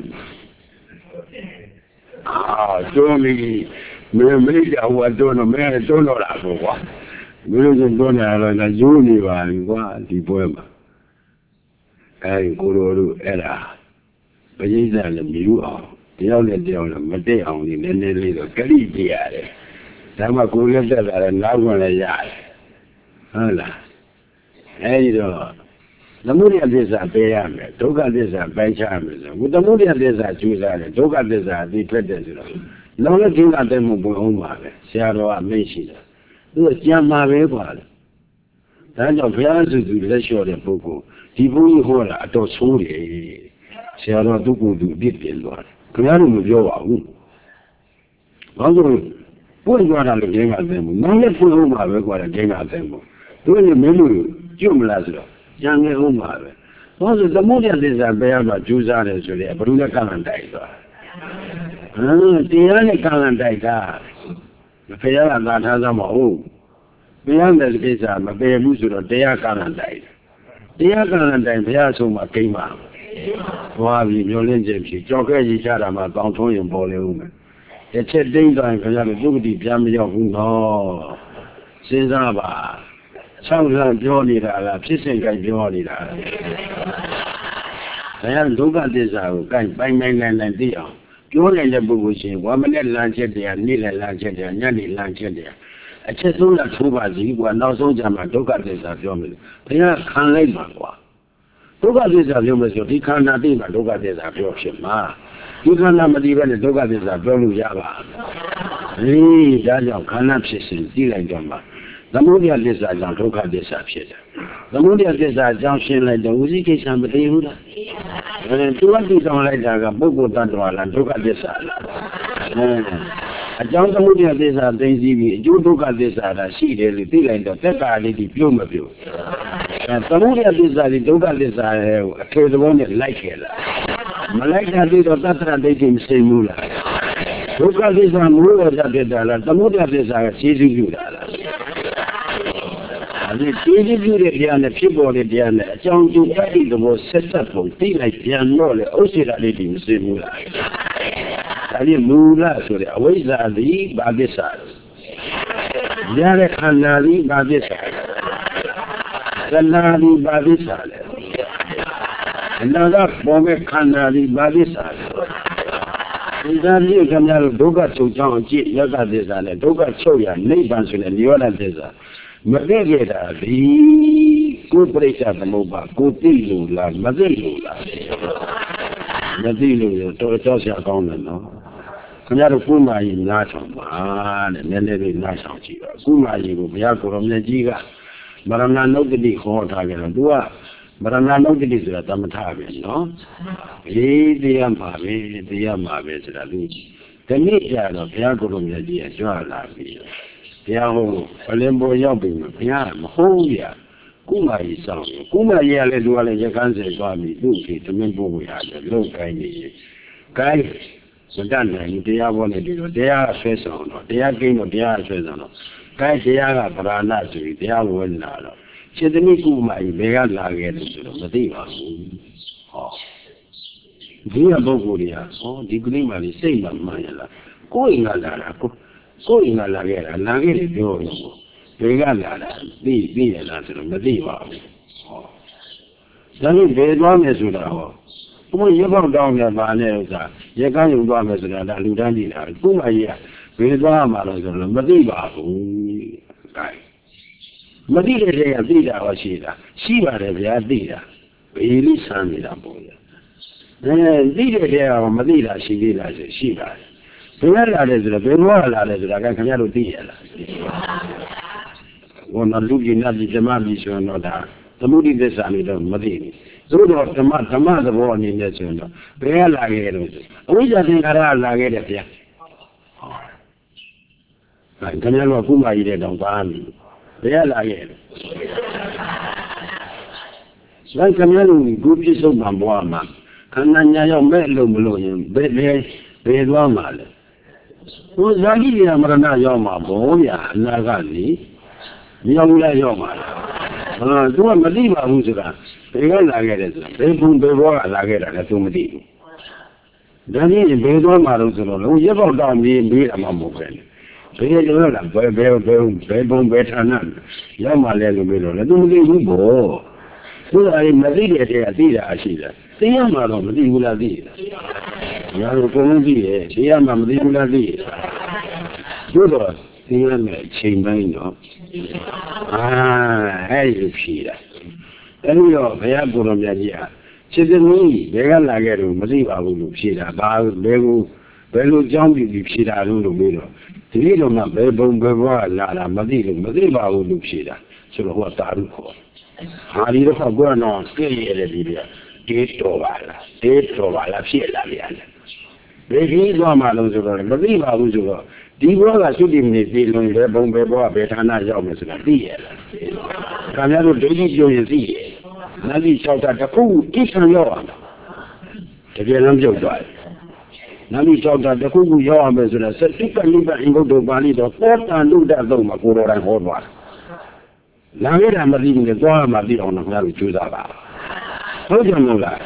啊，说明没没讲我多了，没多了哪说话。没有人多年了，那有你吧，你话你不会嘛？哎，过路路哎啦，不是这样的，没有啊，这样的这样的，没这样的，那那里头隔离起来的，咱们过年在那拿过来家的，好啦，哎，你说，那么点这啥白样的，都干这啥白钱的，我那么点这啥就啥的，都干这啥你别这是了，老了听他怎么不用嘛的，下头啊没戏的。这个讲马尾巴的，咱叫平时就在学的不过，地步以后了到处理，现在都工作别变乱了，平时没表忘误。我说不管他的人家怎么，哪里不用马尾巴的人家怎么，都是没有就没来着，讲个好马尾。我说这目前这啥不要把就啥的说的，不能在干上待着。嗯，这样的干上待着。非要让他怎么哦？不要那个啥嘛，不要路数了，这样干人待，这样干人待，不要说嘛给嘛， သွားပြီးမျောလင်းခြင်းဖြစ်ကြောက်ခဲ့ရကြတာမှတောင်းထုံးရင်ပေါ်လေဦးမယ်တစ်ချက်တိမ့်တိုင်းခင်ဗျားတို့ဒုက္ခတိပြန်မရောက်ဘူးနော်စဉ်းစားပါဆောက်လန့်ပြောနေတာလားဖြစ်စဉ်ကြိုက်ပြောနေတာလားဒါရဒုက္ခသစ္စာကိုကြိုက်ပိုင်းပိုင်းနိုင်နိုင်သိအောင်ပြောနေတဲ့ပုဂ္ဂိုလ်ရှင်ဝါမနဲ့လမ်းချက်တရားနေ့လည်းလမ်းချက်တရားညနေလမ်းချက်တရားအချက်ဆုံးလားထိုးပါစီကွာနောက်ဆုံးကြမှာဒုက္ခသစ္စာပြောမယ်ဘုရားခံလိုက်ပါကွာဒုက္ခသစ္စာပြောမယ်ဆိုဒီခန္ဓာသိမှဒုက္ခသစ္စာပြောဖြစ်မှာဒီခန္ဓာမသိဘဲနဲ့ဒုက္ခသစ္စာပြောလို့ရပါအေးဒါကြောင့်ခန္ဓာဖြစ်စဉ်သိလိုက်တော့မှသမုဒယသစ္စာကြောင့်ဒုက္ခသစ္စာဖြစ်တယ်သမုဒယသစ္စာကြောင့်ရှင်းလိုက်တော့ဝိသိကိစ္စမသိဘူးလားအဲသူကသူဆောင်လိုက်တာကပုဂ္ဂိုလ်တ attva လားဒုက္ခသစ္စာလားအဲအကြောင်းသမုဒယသစ္စာသိသိပြီးအကျိုးဒုက္ခသစ္စာတာရှိတယ်လို့သိလိုက်တော့သက်္ကာလေးဒီပြုတ်မပြုတ်အဲသမုဒယသစ္စာဒီဒုက္ခသစ္စာရဲ့အထေသဘောနဲ့လိုက်ခဲ့လားမလိုက်တာသိတော့သတ္တရဒိဋ္ဌိမစိမ့်ဘူးလားဒုက္ခသစ္စာမူလရဖြစ်တာလားသမုဒယသစ္စာကခြေစည်းပြုတာလားအဲဒီခြေစည်းပြုတဲ့တရားနဲ့ဖြစ်ပေါ်တဲ့တရားနဲ့အကြောင်းကျိုးတိုက်တဲ့သဘောဆက်ဆက်ပုံသိလိုက်ပြန်တော့လေဥစ္စေတဒိဋ္ဌိမစိမ့်ဘူးလားဒါလေးမူလဆိုတဲ့အဝိဇ္ဇာသည်ဘာသစ္စာလဲရတဲ့ခန္ဓာသည်ဘာသစ္စာလဲသနာသည်ဘာသစ္စာလဲအနာကပေါ်မဲ့ခန္ဓာသည်ဘာသစ္စာလဲဒီသာကြီးခင်ဗျားတို့ဒုက္ခချုပ်ချောင်းအကျင့်ယက္ခသစ္စာနဲ့ဒုက္ခချုပ်ရနိဗ္ဗာန်ဆိုတဲ့နိရောဓသစ္စာမသိခဲ့တာဒီကိုပြိဿသမုပ္ပါကိုသိလို့လားမသိလို့လားမသိလို့တော့တော့ဆရာကောင်းတယ်နော်ခင်ဗျားတို့ကုမာကြီးနားဆောင်ပါတဲ့နည်းနည်းလေးနားဆောင်ကြည့်ပါကုမာကြီးကိုဘုရားကိုရောမြတ်ကြီးကမရဏနုဒ္တိခေါ်ထားကြတော့ तू ကမရဏနုဒ္တိဆိုတာသမထပဲနော်အေးတရားမှာပဲတရားမှာပဲဆိုတာ तू ဒီနေ့ကျတော့ဘုရားကိုရောမြတ်ကြီးကကြွလာပြီဘုရားဟောပလင်ပေါ်ရောက်ပြီဘုရားမဟုတ်ရကုမာကြီးဆောင်ကုမာကြီးကလည်း तू ကလည်းရကန်းစေသွားပြီသူ့ကိုသမင်းပို့ဝင်ရတယ်လုံကိုင်းနေကိုင်းစတတ်နိုင်တရားပေါ်နေတယ်တရားဆွဲဆောင်တော့တရားကိန်းတော့တရားဆွဲဆောင်တော့ကိုင်းတရားကဗราဏဆိုပြီးတရားဝင်လာတော့စေတမိကုမာကြီးဘယ်ကလာခဲ့လို့ဆိုတော့မသိပါဘူးဟောဒီကပုဂ္ဂိုလ်တွေကဟောဒီကလေးမှလေးစိတ်မှမှန်ရလားကိုယ်အိမ်ကလာတာကိုကိုယ်အိမ်ကလာခဲ့တာလာခဲ့တယ်ပြောလို့ဘယ်ကလာတာသိသိရလားဆိုတော့မသိပါဘူးဟောဒါလို့ဘယ်သွားမယ်ဆိုတာဟောဘုရားရေပေါက်တောင်းရပါနဲ့ဥစ္စာရေကန်းယူသွားမယ်ဆိုတာဒါလူတန်းကြည့်တာကုမကြီးကဘယ်သွားမှာလို့ဆိုတော့မသိပါဘူး။ဒါမသိတဲ့တည်းကသိတာဟောရှိတာရှိပါတယ်ဗျာသိတာဘေးလေးဆန်းနေတာပေါ့လေ။အဲသိတဲ့တည်းကမသိတာရှိသေးလားဆိုရှိပါတယ်။ဘယ်လာလဲဆိုတော့ဘယ်သွားလာလဲဆိုတာကခင်ဗျားတို့သိရလား။ဘောနလူကြီးနတ်ကြီးဓမ္မကြီးဆိုတော့ဒါသမုဒိသစ္စာလေးတော့မသိဘူး။သို့တော့ဓမ္မဓမ္မသဘောအနေနဲ့ဆိုတော့ဘယ်လာခဲ့လို့အဝိဇ္ဇာသင်္ခါရလာခဲ့တယ်ဗျာ။ဟောခင်ဗျားတို့ကကုမာကြီးတဲ့တောင်ပါပြီဘယ်လာခဲ့လဲ။ဒါခင်ဗျားတို့ဒီပြစ္ဆုတ်မှာဘွားမှာခန္ဓာညာရောက်မဲ့လို့မလို့ရင်ဘယ်ဘယ်ဘယ်သွားမှာလဲ။ဟိုဇာတိရမရဏရောက်မှာဘောဗျာအနာကလေမြောက်လိုက်ရောက်မှာလား။ဟာသူကမသိပါဘူးဆိုတာဘယ်ကလာခဲ့တယ်ဆိုတာဘယ်ဘုံဘယ်ဘောကလာခဲ့တာလဲသူမသိဘူး။ဒါကြီးဘယ်သွားမှာလို့ဆိုတော့လုံးရက်ပေါက်တောင်ပြီးပြီးတာမှမဟုတ်ပဲ။ဘယ်လိုလဲဘယ်ဘယ်ဘယ်ဘယ်ဘုံဘယ်ဌာနရောက်မှလဲလို့ပြောတော့လေသူမသိဘူးဘောသူကအဲ့မသိတဲ့တည်းအသိတာရှိတယ်သိရမှာတော့မသိဘူးလားသိရလားညာတို့ဘုံလုံးသိရဲ့သိရမှာမသိဘူးလားသိရတို့တော့သိရမယ်ချိန်ပိုင်းတော့အာအဲ့ဒီဖြေတာအဲ့ဒီတော့ဘုရားကိုယ်တော်မြတ်ကြီးဟာစေတမီးဘယ်ကလာခဲ့တော့မသိပါဘူးလို့ဖြေတာဘာဘယ်ကိုဘယ်လိုကြောင်းပြီးဖြေတာလို့လို့ပြောတော့ဒီလိုတော့ဘယ်ဘုံဘယ်ဘွားလာတာမသိလို့မသိပါဘူးလို့ဖြေတာဆိုတော့ဟောတာရုခေါ်ဟာဒီတော့ကောနော်သိရတယ်ဒီပြတေးတော်ပါလားတေးတော်ပါလားဖြစ်လာပြန်တယ်ဘယ်ကြီးသွားမှလို့ဆိုတော့မသိပါဘူးဆိုတော့ဒီဘွားကသုတိမနေပြည်လုံးဘယ်ဘုံဘယ်ဘွားဘယ်ဌာနရောက်မယ်ဆိုတာသိရလားခင်ဗျားတို့ဒိဋ္ဌိပြောရင်သိရနတ်ကြီး၆တာတစ်ခုတိဆံရောက်အောင်တကယ်လည်းပြုတ်သွားတယ်နတ်ကြီး၆တာတစ်ခုခုရောက်အောင်မယ်ဆိုတာစတိပနိဗ္ဗာန်အင်္ဂုတ္တပါဠိတော်သောတာနုဒ္ဒသုံးမှာကိုယ်တော်တိုင်ဟောသွားတယ်လာခဲ့တာမသိဘူးလေသွားမှသိအောင်တော့ခင်ဗျားတို့ကြိုးစားပါဟုတ်ကြမလား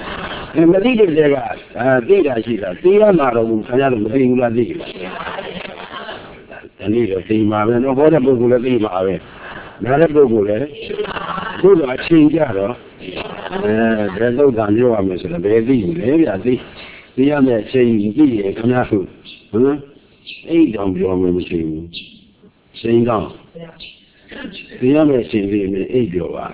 မသိတဲ့တွေကအဲသိတာရှိတာသိရမှာတော့ဘူးခင်ဗျားတို့မသိဘူးလားသိလားဒီနေ့တော့သိမှာပဲတော့ဘောတဲ့ပုဂ္ဂိုလ်လည်းသိမှာပဲနားတဲ့ပုဂ္ဂိုလ်လည်းသူ့တော့အချင်းကြတော့အဲဘယ်လောက်သာပြောရမလဲဆိုတော့ဘယ်သိလဲဗျာသိသိရမယ့်အချိန်သိရင်ခင်ဗျားတို့ဟမ်အိတ်တောင်ပြောမှမရှိဘူးစိန်တော့သိရမယ့်အချိန်လေးနဲ့အိတ်ပြောပါ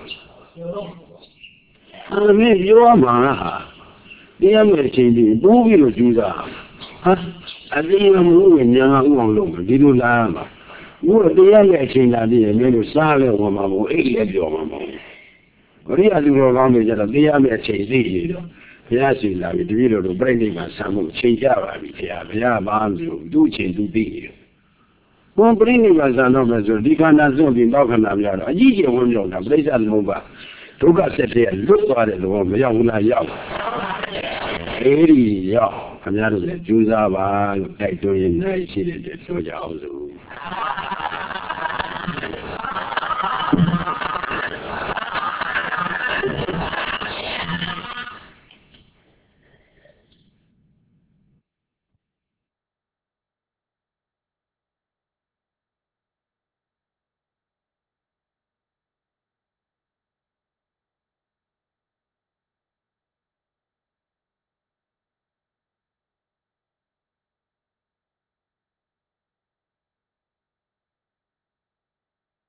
အဲ့ဒီပြောမှာဟာသိရမယ့်အချိန်လေးတိုးပြီးတော့ကြိုးစားဟာအသေးမမှုဝင်ညာဥအောင်လုပ်မယ်ဒီလိုလားမှာဘုရားတရားရဲ့အချိန်လာပြီးရင်လည်းစားလဲဝင်မှာမဟုတ်အိတ်လည်းပြောမှာမဟုတ်ဘရိယာလူတော်ကောင်းတွေကြတော့တရားရဲ့အချိန်သိရတော့ဘုရားရှိလာပြီတပည့်တော်တို့ပြိဋိဘံဆံမှုချိန်ကြပါပြီဘုရားဘုရားဘာမှမပြောသူ့အချိန်သူသိတယ်ဘုံပြိဋိဘံဆံတော့မယ်ဆိုဒီခန္ဓာစွန့်ပြီးနောက်ခန္ဓာများတော့အကြီးကျယ်ဝန်းမြောက်တာပြိဿသမုပ္ပါဒုက္ခဆက်တဲ့လွတ်သွားတဲ့လောမရောက်ဘူးလားရောက်အဲဒီရောက်ခင်ဗျားတို့လည်းကြိုးစားပါလို့တိုက်တွန်းရင်းနိုင်ရှိတယ်ပြောကြအောင်စို့